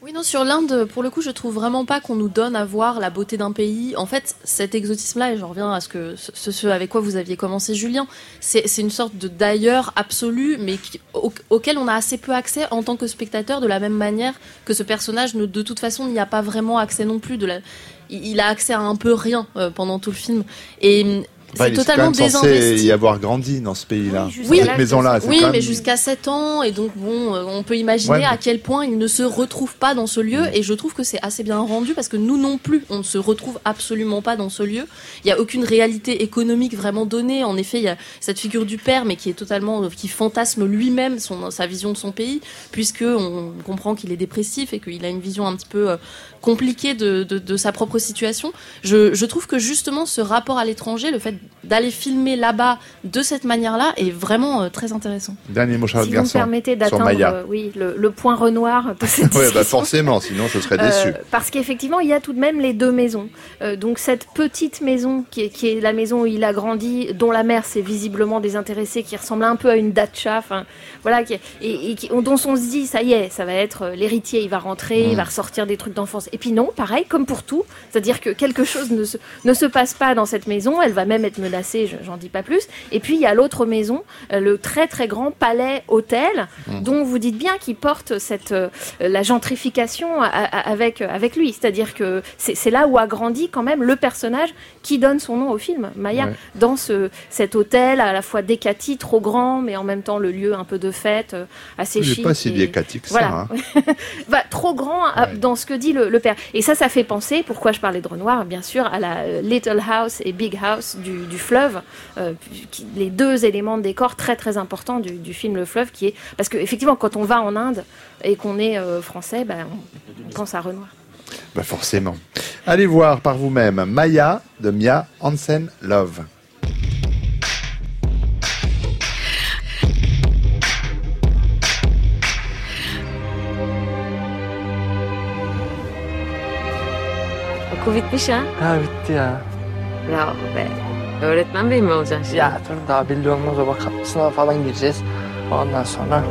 Oui, non, sur l'Inde, pour le coup, je trouve vraiment pas qu'on nous donne à voir la beauté d'un pays. En fait, cet exotisme-là, et j'en reviens à ce avec quoi vous aviez commencé, Julien, c'est une sorte d'ailleurs absolu, mais auquel on a assez peu accès en tant que spectateur, de la même manière que ce personnage, de toute façon, n'y a pas vraiment accès non plus. Il a accès à un peu rien pendant tout le film. Et c'est totalement désinvesti. Il est censé y avoir grandi dans ce pays-là. Oui, cette maison-là. Oui, mais jusqu'à 7 ans, et donc bon, on peut imaginer à quel point il ne se retrouve pas dans ce lieu, et je trouve que c'est assez bien rendu, parce que nous non plus, on ne se retrouve absolument pas dans ce lieu. Il n'y a aucune réalité économique vraiment donnée. En effet, il y a cette figure du père, mais qui fantasme lui-même sa vision de son pays, puisque on comprend qu'il est dépressif et qu'il a une vision un petit peu compliquée de sa propre situation. Je trouve que justement ce rapport à l'étranger, le fait d'aller filmer là-bas de cette manière-là est vraiment très intéressant. Dernier mot, Charlotte Garçon. Si vous me permettez d'atteindre le point Renoir de cette discussion. Oui, forcément, sinon je serais déçu. Parce qu'effectivement, il y a tout de même les deux maisons. Donc cette petite maison qui est la maison où il a grandi, dont la mère s'est visiblement désintéressée, qui ressemble un peu à une datcha, voilà, dont on se dit, ça y est, ça va être l'héritier, il va rentrer, il va ressortir des trucs d'enfance. Et puis non, pareil, comme pour tout, c'est-à-dire que quelque chose ne se passe pas dans cette maison, elle va même être menacée, j'en dis pas plus. Et puis il y a l'autre maison, le très très grand palais hôtel, dont vous dites bien qu'il porte la gentrification avec lui, c'est-à-dire que c'est là où a grandi quand même le personnage qui donne son nom au film, Maya, dans cet hôtel à la fois décati, trop grand, mais en même temps le lieu un peu de fête, assez chic. Il n'est pas si décati que voilà. Ça. Trop grand dans ce que dit le père. Et ça fait penser, pourquoi je parlais de Renoir, bien sûr, à la Little House et Big House du fleuve, les deux éléments de décor très très importants du film Le Fleuve, qui est parce que effectivement quand on va en Inde et qu'on est français, on pense à Renoir. Forcément. Allez voir par vous-même Maya de Mia Hansen-Løve. Okul bitmiş ha? Ha bitti ya. Bravo be. Öğretmen bey mi olacaksın şimdi? Ya dur daha belli olmaz o bakalım. Sınava falan gireceğiz. Ondan sonra...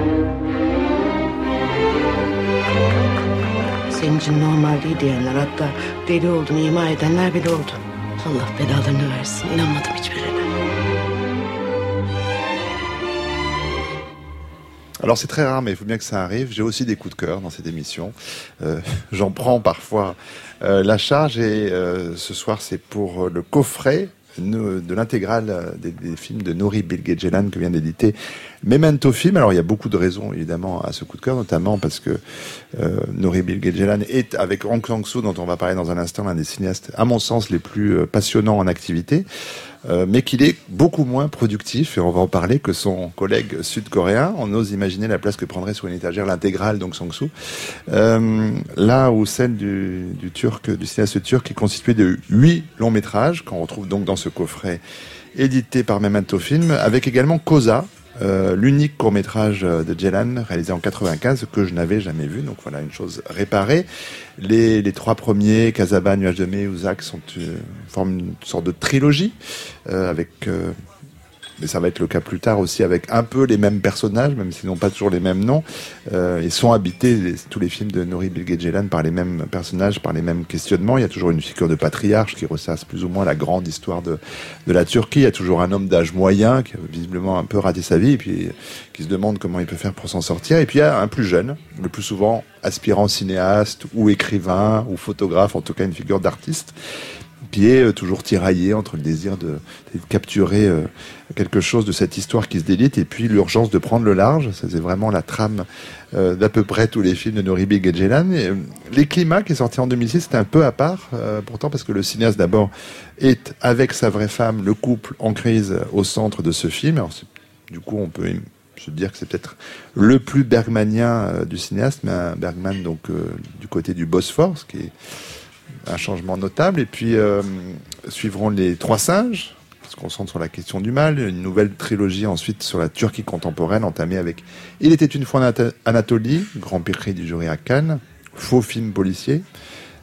Senin için normal değil diyenler, hatta deli olduğunu ima edenler bile oldu. Allah belalarını versin. İnanmadım hiçbirine. Alors c'est très rare, mais il faut bien que ça arrive. J'ai aussi des coups de cœur dans cette émission. J'en prends parfois la charge et ce soir c'est pour le coffret de l'intégrale des films de Nuri Bilge Ceylan que vient d'éditer Memento Film. Alors il y a beaucoup de raisons évidemment à ce coup de cœur, notamment parce que Nuri Bilge Ceylan est, avec Hong Sang-soo dont on va parler dans un instant, l'un des cinéastes à mon sens les plus passionnants en activité, mais qu'il est beaucoup moins productif, et on va en parler, que son collègue sud-coréen. On ose imaginer la place que prendrait sur une étagère l'intégrale d'Hong Sang-soo, là où celle du cinéaste turc, qui est constitué de 8 longs métrages qu'on retrouve donc dans ce coffret édité par Memento Film, avec également Kosa, l'unique court-métrage de Ceylan réalisé en 95 que je n'avais jamais vu. Donc voilà, une chose réparée. Les trois premiers, Casaba, Nuages de mai, Uzak, forment une sorte de trilogie avec... mais ça va être le cas plus tard aussi, avec un peu les mêmes personnages, même s'ils n'ont pas toujours les mêmes noms. Ils sont habités, tous les films de Nuri Bilge Ceylan, par les mêmes personnages, par les mêmes questionnements. Il y a toujours une figure de patriarche qui ressasse plus ou moins la grande histoire de la Turquie. Il y a toujours un homme d'âge moyen qui a visiblement un peu raté sa vie et puis qui se demande comment il peut faire pour s'en sortir. Et puis il y a un plus jeune, le plus souvent aspirant cinéaste ou écrivain ou photographe, en tout cas une figure d'artiste, qui est toujours tiraillé entre le désir de capturer quelque chose de cette histoire qui se délite et puis l'urgence de prendre le large. Ça, c'est vraiment la trame d'à peu près tous les films de Nuri Bilge Ceylan. Les Climats, qui est sorti en 2006, c'était un peu à part, pourtant, parce que le cinéaste d'abord est, avec sa vraie femme, le couple en crise au centre de ce film. Alors, du coup, on peut se dire que c'est peut-être le plus bergmanien du cinéaste, mais un Bergman donc du côté du Bosphore, ce qui est un changement notable. Et puis suivront Les Trois Singes, qui se concentre sur la question du mal, une nouvelle trilogie ensuite sur la Turquie contemporaine, entamée avec Il était une fois en Anatolie, grand prix du jury à Cannes, faux film policier,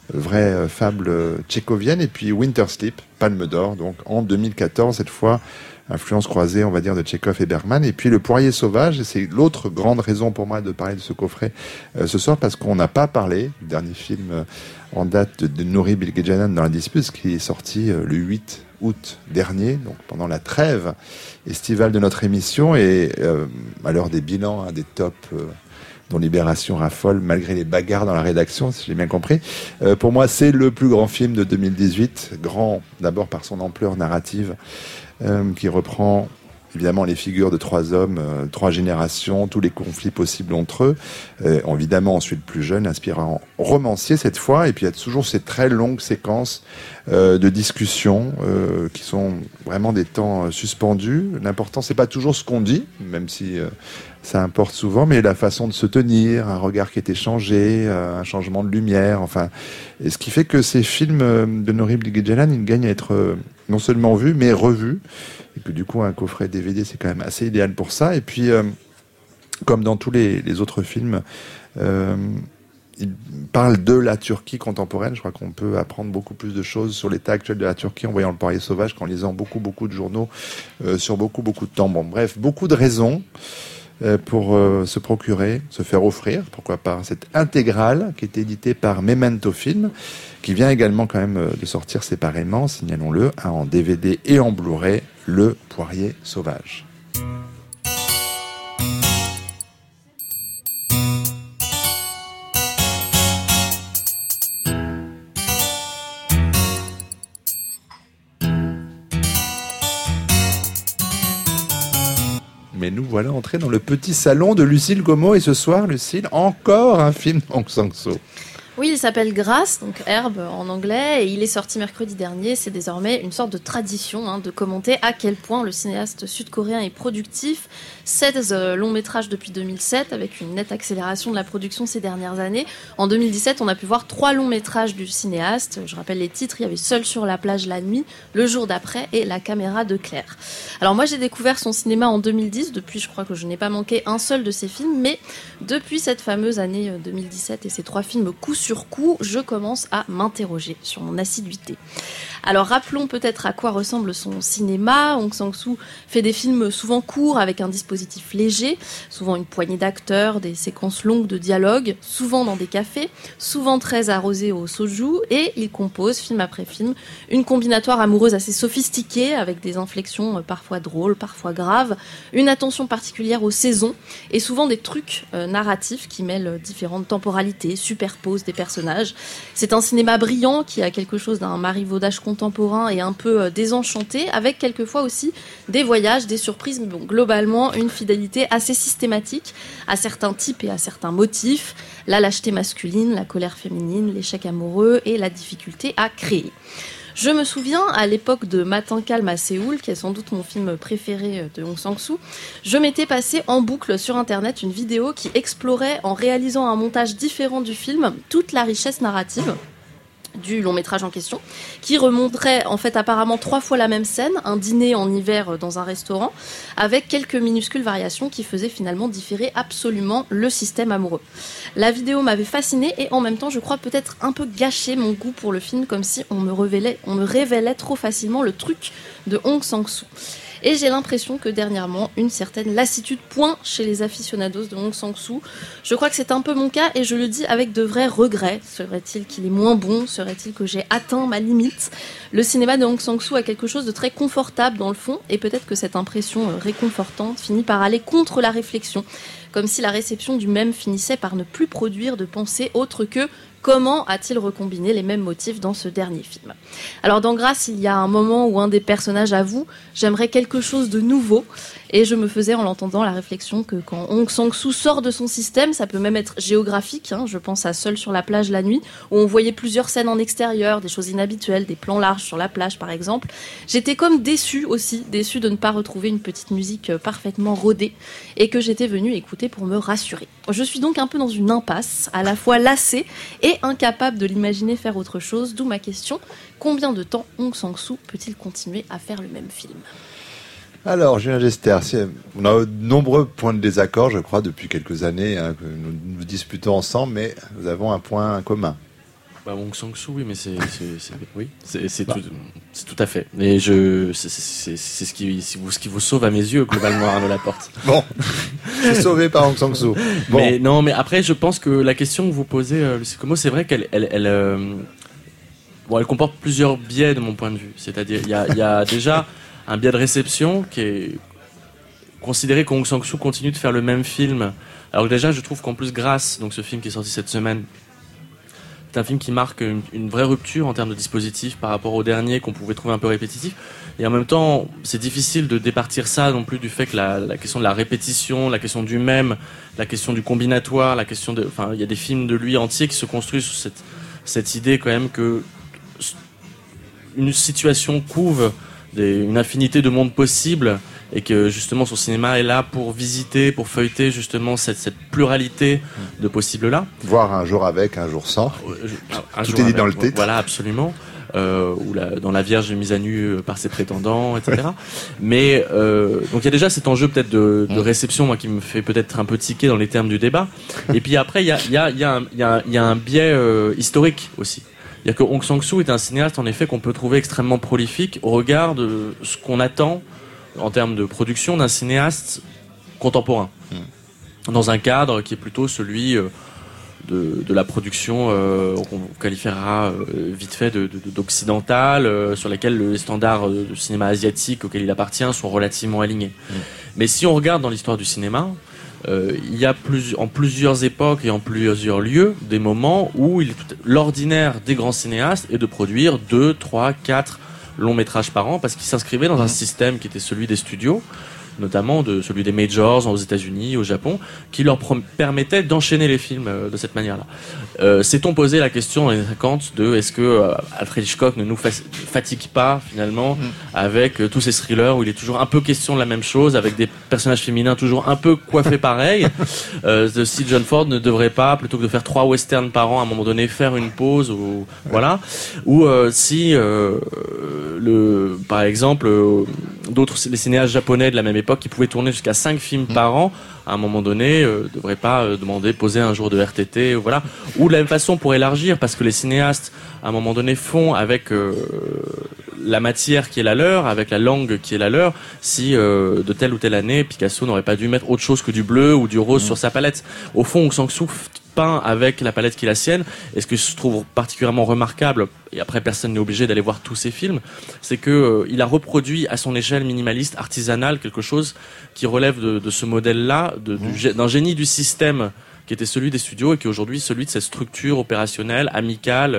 vraie fable tchécovienne. Et puis Winter Sleep, Palme d'Or, donc en 2014, cette fois, influence croisée, on va dire, de Tchekhov et Bergman. Et puis Le Poirier Sauvage, et c'est l'autre grande raison pour moi de parler de ce coffret ce soir, parce qu'on n'a pas parlé du dernier film en date de Nouri Bilgejanan dans la dispute, qui est sorti le 8 août dernier, donc pendant la trêve estivale de notre émission, et à l'heure des bilans, des tops dont Libération raffole malgré les bagarres dans la rédaction, si j'ai bien compris. Pour moi, c'est le plus grand film de 2018, grand d'abord par son ampleur narrative, qui reprend évidemment les figures de trois hommes, trois générations, tous les conflits possibles entre eux. Évidemment, on suit le plus jeune, inspirant romancier cette fois, et puis il y a toujours ces très longues séquences de discussions qui sont vraiment des temps suspendus. L'important, c'est pas toujours ce qu'on dit, même si ça importe souvent, mais la façon de se tenir, un regard qui est échangé, un changement de lumière, enfin, et ce qui fait que ces films de Nouri Bilgejanan, ils gagnent à être non seulement vus, mais revus, et que du coup, un coffret DVD, c'est quand même assez idéal pour ça. Et puis, comme dans tous les autres films, il parle de la Turquie contemporaine. Je crois qu'on peut apprendre beaucoup plus de choses sur l'état actuel de la Turquie en voyant Le Poirier Sauvage qu'en lisant beaucoup de journaux sur beaucoup de temps. Bon, bref, beaucoup de raisons pour se procurer, se faire offrir, pourquoi pas, cette intégrale qui est éditée par Memento Film, qui vient également quand même de sortir séparément, signalons-le, en DVD et en Blu-ray, Le Poirier Sauvage. Mais nous voilà entrés dans le petit salon de Lucille Gomo. Et ce soir, Lucille, encore un film d'Aung San Suu. Oui, il s'appelle Grass, donc herbe en anglais, et il est sorti mercredi dernier. C'est désormais une sorte de tradition de commenter à quel point le cinéaste sud-coréen est productif. 16 longs métrages depuis 2007, avec une nette accélération de la production ces dernières années. En 2017, on a pu voir 3 longs métrages du cinéaste. Je rappelle les titres, il y avait Seul sur la plage la nuit, Le jour d'après et La caméra de Claire. Alors moi, j'ai découvert son cinéma en 2010. Depuis, je crois que je n'ai pas manqué un seul de ses films, mais depuis cette fameuse année 2017 et ces 3 films coup sur coup, je commence à m'interroger sur mon assiduité. Alors rappelons peut-être à quoi ressemble son cinéma. Aung San Suu fait des films souvent courts avec un dispositif léger, souvent une poignée d'acteurs, des séquences longues de dialogue, souvent dans des cafés, souvent très arrosés au soju, et il compose film après film une combinatoire amoureuse assez sophistiquée avec des inflexions parfois drôles, parfois graves, une attention particulière aux saisons et souvent des trucs narratifs qui mêlent différentes temporalités, superposent des personnages. C'est un cinéma brillant qui a quelque chose d'un marivaudage contemporain et un peu désenchanté, avec quelquefois aussi des voyages, des surprises, mais bon, globalement une fidélité assez systématique à certains types et à certains motifs, la lâcheté masculine, la colère féminine, l'échec amoureux et la difficulté à créer. Je me souviens, à l'époque de Matin calme à Séoul, qui est sans doute mon film préféré de Aung San Suu, je m'étais passé en boucle sur Internet une vidéo qui explorait, en réalisant un montage différent du film, toute la richesse narrative du long métrage en question, qui remonterait en fait apparemment 3 fois la même scène, un dîner en hiver dans un restaurant, avec quelques minuscules variations qui faisaient finalement différer absolument le système amoureux. La vidéo m'avait fascinée et en même temps je crois peut-être un peu gâché mon goût pour le film, comme si on me révélait trop facilement le truc de Aung San Suu. Et j'ai l'impression que dernièrement, une certaine lassitude pointe chez les aficionados de Aung San Suu. Je crois que c'est un peu mon cas et je le dis avec de vrais regrets. Serait-il qu'il est moins bon ? Serait-il que j'ai atteint ma limite ? Le cinéma de Aung San Suu a quelque chose de très confortable dans le fond et peut-être que cette impression réconfortante finit par aller contre la réflexion. Comme si la réception du même finissait par ne plus produire de pensée autre que comment a-t-il recombiné les mêmes motifs dans ce dernier film ? Alors dans Grâce, il y a un moment où un des personnages avoue « J'aimerais quelque chose de nouveau » et je me faisais en l'entendant la réflexion que quand Aung San Suu sort de son système, ça peut même être géographique, je pense à Seul sur la plage la nuit, où on voyait plusieurs scènes en extérieur, des choses inhabituelles, des plans larges sur la plage par exemple. J'étais comme déçue de ne pas retrouver une petite musique parfaitement rodée et que j'étais venue écouter pour me rassurer. Je suis donc un peu dans une impasse, à la fois lassée et incapable de l'imaginer faire autre chose, d'où ma question, combien de temps Aung San Suu peut-il continuer à faire le même film ? Alors, Julien Gester, on a de nombreux points de désaccord, je crois, depuis quelques années, que nous disputons ensemble, mais nous avons un point commun. Aung San Suu, oui, mais c'est tout à fait. Et c'est ce qui vous sauve à mes yeux, globalement, Arnaud Laporte. Bon, je suis sauvé par Aung San Suu. Bon. Mais après, je pense que la question que vous posez, Lucie Como, c'est vrai qu'elle elle comporte plusieurs biais de mon point de vue. C'est-à-dire, il y a déjà un biais de réception qui est considéré qu'Aung San Suu continue de faire le même film. Alors que déjà, je trouve qu'en plus, Grâce, donc ce film qui est sorti cette semaine, c'est un film qui marque une vraie rupture en termes de dispositif par rapport au dernier qu'on pouvait trouver un peu répétitif. Et en même temps, c'est difficile de départir ça non plus du fait que la question de la répétition, la question du même, la question du combinatoire, il y a des films de lui entiers qui se construisent sur cette idée quand même que une situation couve une infinité de mondes possibles et que justement son cinéma est là pour visiter, pour feuilleter justement cette pluralité de possibles là. Voir un jour avec, un jour sans. Tout est dit dans le titre. Voilà, absolument. Ou dans La Vierge mise à nu par ses prétendants, etc. Mais donc il y a déjà cet enjeu peut-être de réception, moi, qui me fait peut-être un peu tiquer dans les termes du débat. Et puis après il y a un biais historique aussi. Il y a que Aung San Suu est un cinéaste en effet qu'on peut trouver extrêmement prolifique au regard de ce qu'on attend en termes de production d'un cinéaste contemporain, dans un cadre qui est plutôt celui de la production qu'on qualifiera vite fait d'occidentale, sur laquelle les standards du cinéma asiatique auquel il appartient sont relativement alignés. Mais si on regarde dans l'histoire du cinéma, il y a en plusieurs époques et en plusieurs lieux des moments où l'ordinaire des grands cinéastes est de produire 2, 3, 4 longs métrages par an parce qu'ils s'inscrivaient dans un système qui était celui des studios, notamment celui des majors aux États-Unis, au Japon, qui leur permettait d'enchaîner les films de cette manière-là. S'est-on posé la question dans les 50 de est-ce que Alfred Hitchcock ne nous fatigue pas finalement avec tous ces thrillers où il est toujours un peu question de la même chose, avec des personnages féminins toujours un peu coiffés pareil, si John Ford ne devrait pas, plutôt que de faire 3 westerns par an, à un moment donné faire une pause, ou voilà, ou si par exemple les cinéastes japonais de la même époque qui pouvaient tourner jusqu'à 5 films par an, à un moment donné, devraient pas poser un jour de RTT, voilà. Ou de la même façon pour élargir, parce que les cinéastes, à un moment donné, font avec la matière qui est la leur, avec la langue qui est la leur, si de telle ou telle année, Picasso n'aurait pas dû mettre autre chose que du bleu ou du rose sur sa palette. Au fond, Aung San Suu peint avec la palette qui est la sienne, et ce que je trouve particulièrement remarquable, et après personne n'est obligé d'aller voir tous ses films, c'est que il a reproduit à son échelle minimaliste, artisanale, quelque chose qui relève de ce modèle-là, d'un génie du système qui était celui des studios et qui est aujourd'hui celui de cette structure opérationnelle, amicale,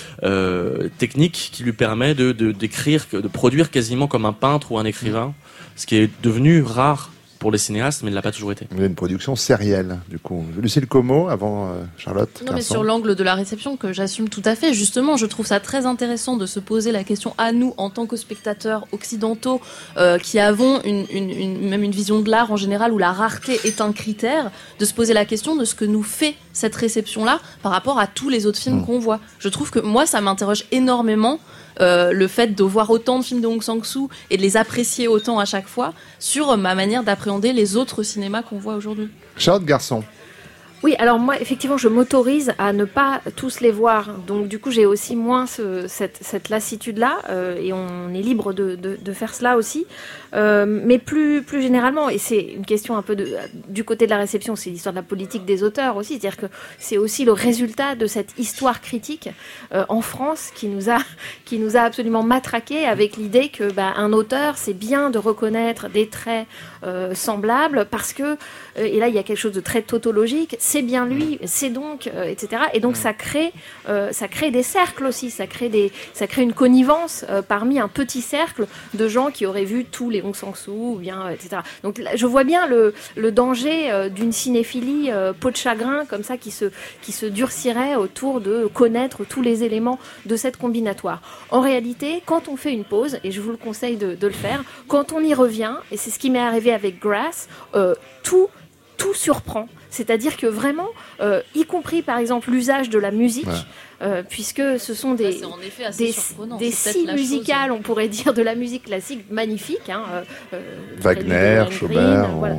technique, qui lui permet d'écrire, de produire quasiment comme un peintre ou un écrivain, ce qui est devenu rare pour les cinéastes, mais il ne l'a pas toujours été. Il y a une production sérielle, du coup. Lucille Como, avant Charlotte. Non, mais sur l'angle de la réception, que j'assume tout à fait. Justement, je trouve ça très intéressant de se poser la question à nous, en tant que spectateurs occidentaux, qui avons même une vision de l'art en général, où la rareté est un critère, de se poser la question de ce que nous fait cette réception-là par rapport à tous les autres films qu'on voit. Je trouve que moi, ça m'interroge énormément. Le fait de voir autant de films de Aung San Suu et de les apprécier autant à chaque fois sur ma manière d'appréhender les autres cinémas qu'on voit aujourd'hui. Charlotte Garçon. Oui, alors moi, effectivement, je m'autorise à ne pas tous les voir. Donc, du coup, j'ai aussi moins cette lassitude-là, et on est libre de faire cela aussi. Mais plus généralement, et c'est une question un peu du côté de la réception, c'est l'histoire de la politique des auteurs aussi, c'est-à-dire que c'est aussi le résultat de cette histoire critique en France qui nous a absolument matraqués avec l'idée que un auteur, c'est bien de reconnaître des traits semblables parce que, et là il y a quelque chose de très tautologique, c'est bien lui, c'est donc, etc. Et donc ça crée des cercles aussi, ça crée une connivence parmi un petit cercle de gens qui auraient vu tous les Aung San Suu, ou bien, etc. Donc là, je vois bien le danger d'une cinéphilie peau de chagrin comme ça qui se durcirait autour de connaître tous les éléments de cette combinatoire. En réalité, quand on fait une pause, et je vous le conseille de le faire, quand on y revient, et c'est ce qui m'est arrivé avec Grass, tout surprend. C'est-à-dire que vraiment, y compris par exemple l'usage de la musique, puisque ce sont des scies musicales, on pourrait dire, de la musique classique magnifique. Wagner, Schubert. Voilà.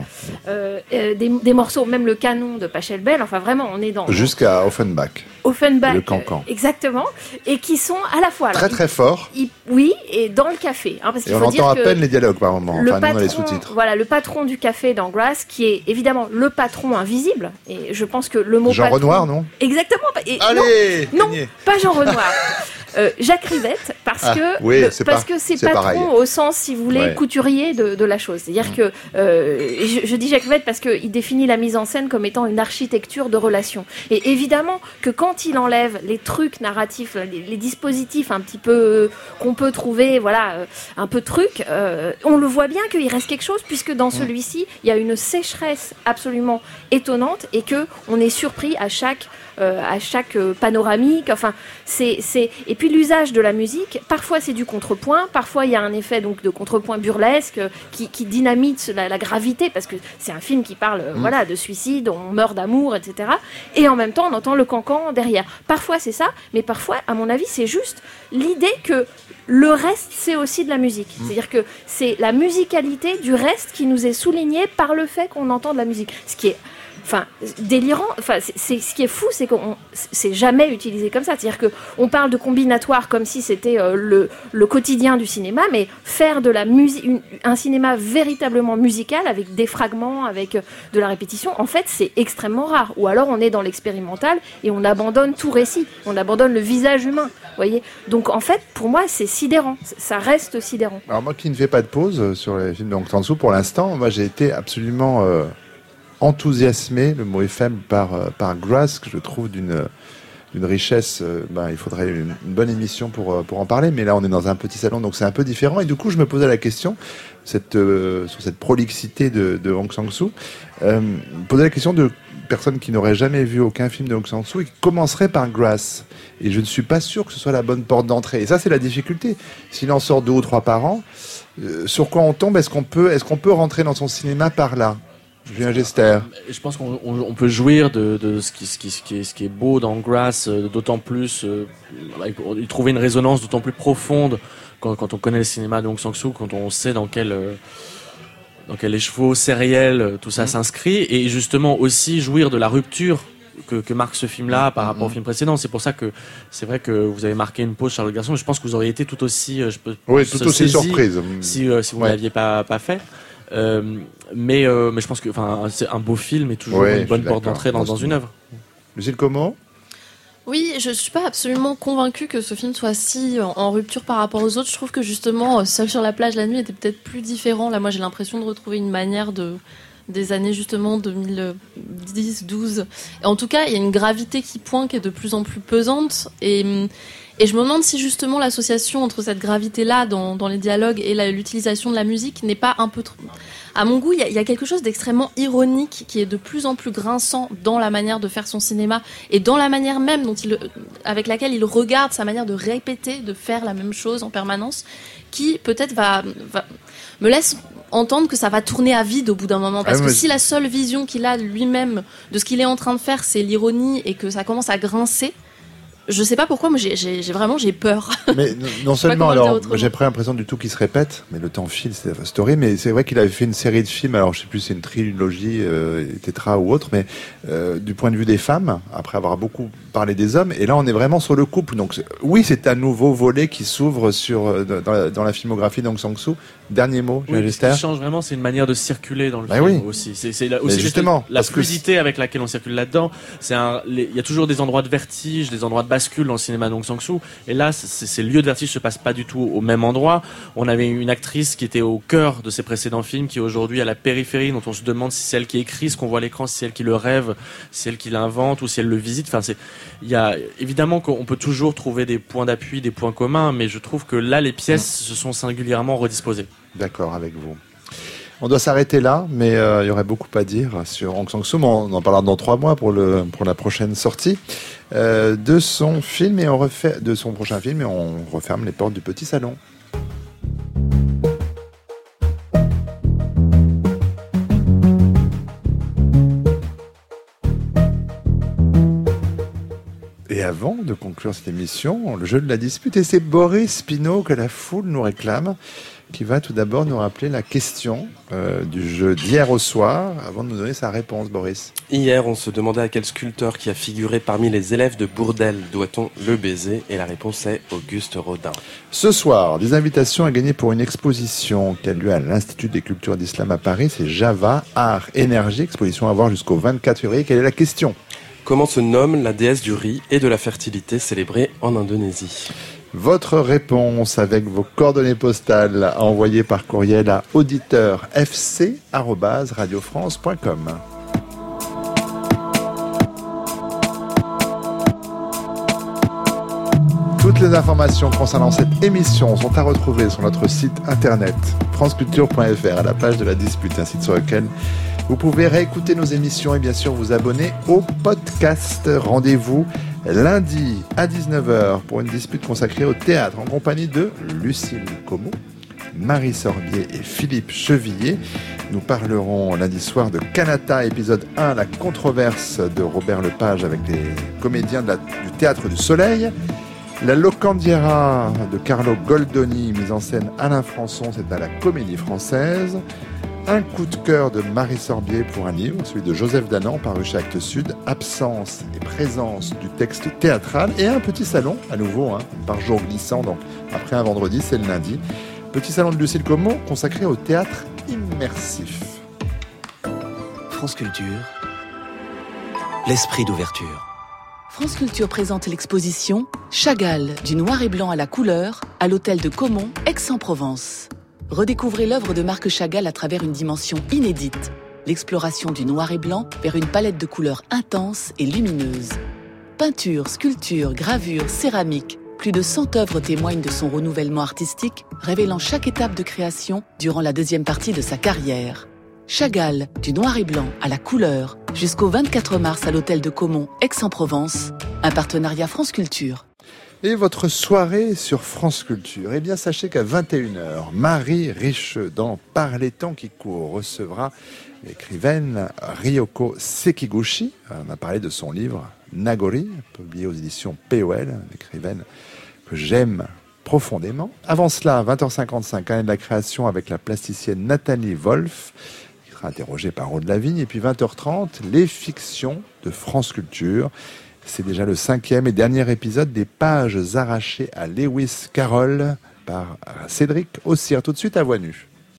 Des morceaux, même le canon de Pachelbel, enfin vraiment, on est dans... Jusqu'à Offenbach. Le cancan. Exactement. Et qui sont à la fois... Très fort. Oui, et dans le café. Parce et on entend à peine les dialogues par moment, nous on a les sous-titres. Voilà, le patron du café dans Grass, qui est évidemment le patron invisible. Et je pense que le mot Jean patron... Renoir, non? Exactement. Allez, non, pas Jean Renoir. Jacques Rivette, parce que c'est patron pareil. Au sens, si vous voulez, couturier de la chose. C'est-à-dire que je dis Jacques Rivette parce qu'il définit la mise en scène comme étant une architecture de relations. Et évidemment que quand il enlève les trucs narratifs, les dispositifs un petit peu qu'on peut trouver, voilà, un peu trucs, on le voit bien qu'il reste quelque chose, puisque dans celui-ci, il y a une sécheresse absolument étonnante et que on est surpris à chaque panoramique. Enfin, et puis l'usage de la musique, parfois c'est du contrepoint, parfois il y a un effet donc de contrepoint burlesque qui dynamite la gravité, parce que c'est un film qui parle voilà, de suicide, on meurt d'amour, etc. Et en même temps on entend le cancan derrière. Parfois c'est ça, mais parfois à mon avis c'est juste l'idée que le reste c'est aussi de la musique. C'est-à-dire que c'est la musicalité du reste qui nous est soulignée par le fait qu'on entend de la musique. Ce qui est délirant. C'est ce qui est fou, c'est qu'on c'est jamais utilisé comme ça. C'est-à-dire que on parle de combinatoire comme si c'était le quotidien du cinéma, mais faire de la musique, un cinéma véritablement musical avec des fragments, avec de la répétition, en fait, c'est extrêmement rare. Ou alors on est dans l'expérimental et on abandonne tout récit, on abandonne le visage humain. Voyez. Donc en fait, pour moi, c'est sidérant. Ça reste sidérant. Alors moi, qui ne fais pas de pause sur les films d'Hong Sang-soo, pour l'instant, moi, j'ai été absolument enthousiasmé, le mot est faible, par Grass, que je trouve d'une richesse. Il faudrait une bonne émission pour en parler, mais là on est dans un petit salon, donc c'est un peu différent. Et du coup, je me posais la question sur cette prolixité de Hong Sang-soo, poser la question de personnes qui n'auraient jamais vu aucun film de Hong Sang-soo et qui commenceraient par Grass. Et je ne suis pas sûr que ce soit la bonne porte d'entrée. Et ça, c'est la difficulté. S'il en sort 2 ou 3 par an, sur quoi on tombe? Est-ce qu'on peut rentrer dans son cinéma par là? Julien Gester. Je pense qu'on peut jouir de ce qui est beau dans Grass, d'autant plus, y trouver une résonance d'autant plus profonde quand on connaît le cinéma de Hong Sang-soo, quand on sait dans quel écheveau sériel tout ça s'inscrit, et justement aussi jouir de la rupture que marque ce film-là par rapport au film précédent. C'est pour ça que c'est vrai que vous avez marqué une pause, Charlotte Garçon. Je pense que vous auriez été tout aussi surprise si vous ne l'aviez pas fait. Mais je pense que c'est un beau film et toujours une bonne porte d'entrée dans une œuvre. Lucille Como? Oui, je suis pas absolument convaincue que ce film soit si en rupture par rapport aux autres. Je trouve que justement, Seul sur la plage la nuit était peut-être plus différent. Là, moi, j'ai l'impression de retrouver une manière des années justement 2010-12. Et en tout cas, il y a une gravité qui pointe, qui est de plus en plus pesante. Et je me demande si justement l'association entre cette gravité-là dans les dialogues et l'utilisation de la musique n'est pas un peu trop... À mon goût, il y a quelque chose d'extrêmement ironique qui est de plus en plus grinçant dans la manière de faire son cinéma et dans la manière même avec laquelle il regarde sa manière de répéter, de faire la même chose en permanence, qui peut-être me laisse entendre que ça va tourner à vide au bout d'un moment. Parce que si la seule vision qu'il a lui-même de ce qu'il est en train de faire, c'est l'ironie et que ça commence à grincer, je sais pas pourquoi, moi j'ai peur. Mais non seulement, alors j'ai pris l'impression du tout qu'il se répète, mais le temps file, c'est la story. Mais c'est vrai qu'il avait fait une série de films, alors je sais plus si c'est une trilogie, Tétra ou autre, mais du point de vue des femmes, après avoir beaucoup parlé des hommes, et là on est vraiment sur le couple. Donc oui, c'est un nouveau volet qui s'ouvre dans la filmographie d'Hong Sang-soo. Dernier mot, ce qui change vraiment, c'est une manière de circuler dans le film aussi. C'est aussi justement la fluidité avec laquelle on circule là-dedans. Il y a toujours des endroits de vertige, des endroits de bascule dans le cinéma de Hong Sang-soo. Et là, ces lieux de vertige se passent pas du tout au même endroit. On avait une actrice qui était au cœur de ses précédents films, qui est aujourd'hui à la périphérie, dont on se demande si c'est elle qui écrit ce qu'on voit à l'écran, si c'est elle qui le rêve, si c'est elle qui l'invente ou si elle le visite. Il y a évidemment qu'on peut toujours trouver des points d'appui, des points communs, mais je trouve que là, les pièces se sont singulièrement redisposées. D'accord avec vous. On doit s'arrêter là, mais il y aurait beaucoup à dire sur Hong Sang-soo. On en parlera dans 3 mois pour la prochaine sortie de son film de son prochain film, et on referme les portes du petit salon. de conclure cette émission, le jeu de la dispute. Et c'est Boris Pinault que la foule nous réclame, qui va tout d'abord nous rappeler la question du jeu d'hier au soir, avant de nous donner sa réponse, Boris. Hier, on se demandait à quel sculpteur qui a figuré parmi les élèves de Bourdelle doit-on le baiser, et la réponse est Auguste Rodin. Ce soir, des invitations à gagner pour une exposition qui a lieu à l'Institut des cultures d'islam à Paris. C'est Java, Art, Énergie, exposition à voir jusqu'au 24 février. Quelle est la question ? Comment se nomme la déesse du riz et de la fertilité célébrée en Indonésie ? Votre réponse avec vos coordonnées postales envoyées par courriel à auditeur.fc@radiofrance.com. Toutes les informations concernant cette émission sont à retrouver sur notre site internet franceculture.fr à la page de la dispute, un site sur lequel vous pouvez réécouter nos émissions et bien sûr vous abonner au podcast. Rendez-vous lundi à 19h pour une dispute consacrée au théâtre en compagnie de Lucille Como, Marie Sorbier et Philippe Chevillier. Nous parlerons lundi soir de Kanata, épisode 1, la controverse de Robert Lepage avec les comédiens du Théâtre du Soleil. La Locandiera de Carlo Goldoni, mise en scène Alain Françon, c'est à la Comédie Française. Un coup de cœur de Marie Sorbier pour un livre, celui de Joseph Danan, paru chez Actes Sud, absence et présence du texte théâtral, et un petit salon, à nouveau, par jour glissant, donc après un vendredi, c'est le lundi. Petit salon de Lucille Como, consacré au théâtre immersif. France Culture, l'esprit d'ouverture. France Culture présente l'exposition Chagall, du noir et blanc à la couleur, à l'hôtel de Caumont, Aix-en-Provence. Redécouvrez l'œuvre de Marc Chagall à travers une dimension inédite, l'exploration du noir et blanc vers une palette de couleurs intenses et lumineuses. Peinture, sculpture, gravure, céramique, plus de 100 œuvres témoignent de son renouvellement artistique, révélant chaque étape de création durant la deuxième partie de sa carrière. Chagall, du noir et blanc à la couleur, jusqu'au 24 mars à l'hôtel de Caumont, Aix-en-Provence, un partenariat France Culture. Et votre soirée sur France Culture, eh bien sachez qu'à 21h, Marie Richeux dans Par les temps qui courent recevra l'écrivaine Ryoko Sekiguchi. On a parlé de son livre Nagori, publié aux éditions POL, une écrivaine que j'aime profondément. Avant cela, à 20h55, année de la création avec la plasticienne Nathalie Wolf, qui sera interrogée par Aude Lavigne. Et puis 20h30, les fictions de France Culture. C'est déjà le 5e et dernier épisode des Pages arrachées à Lewis Carroll par Cédric Aussier. Tout de suite à Voix Nue.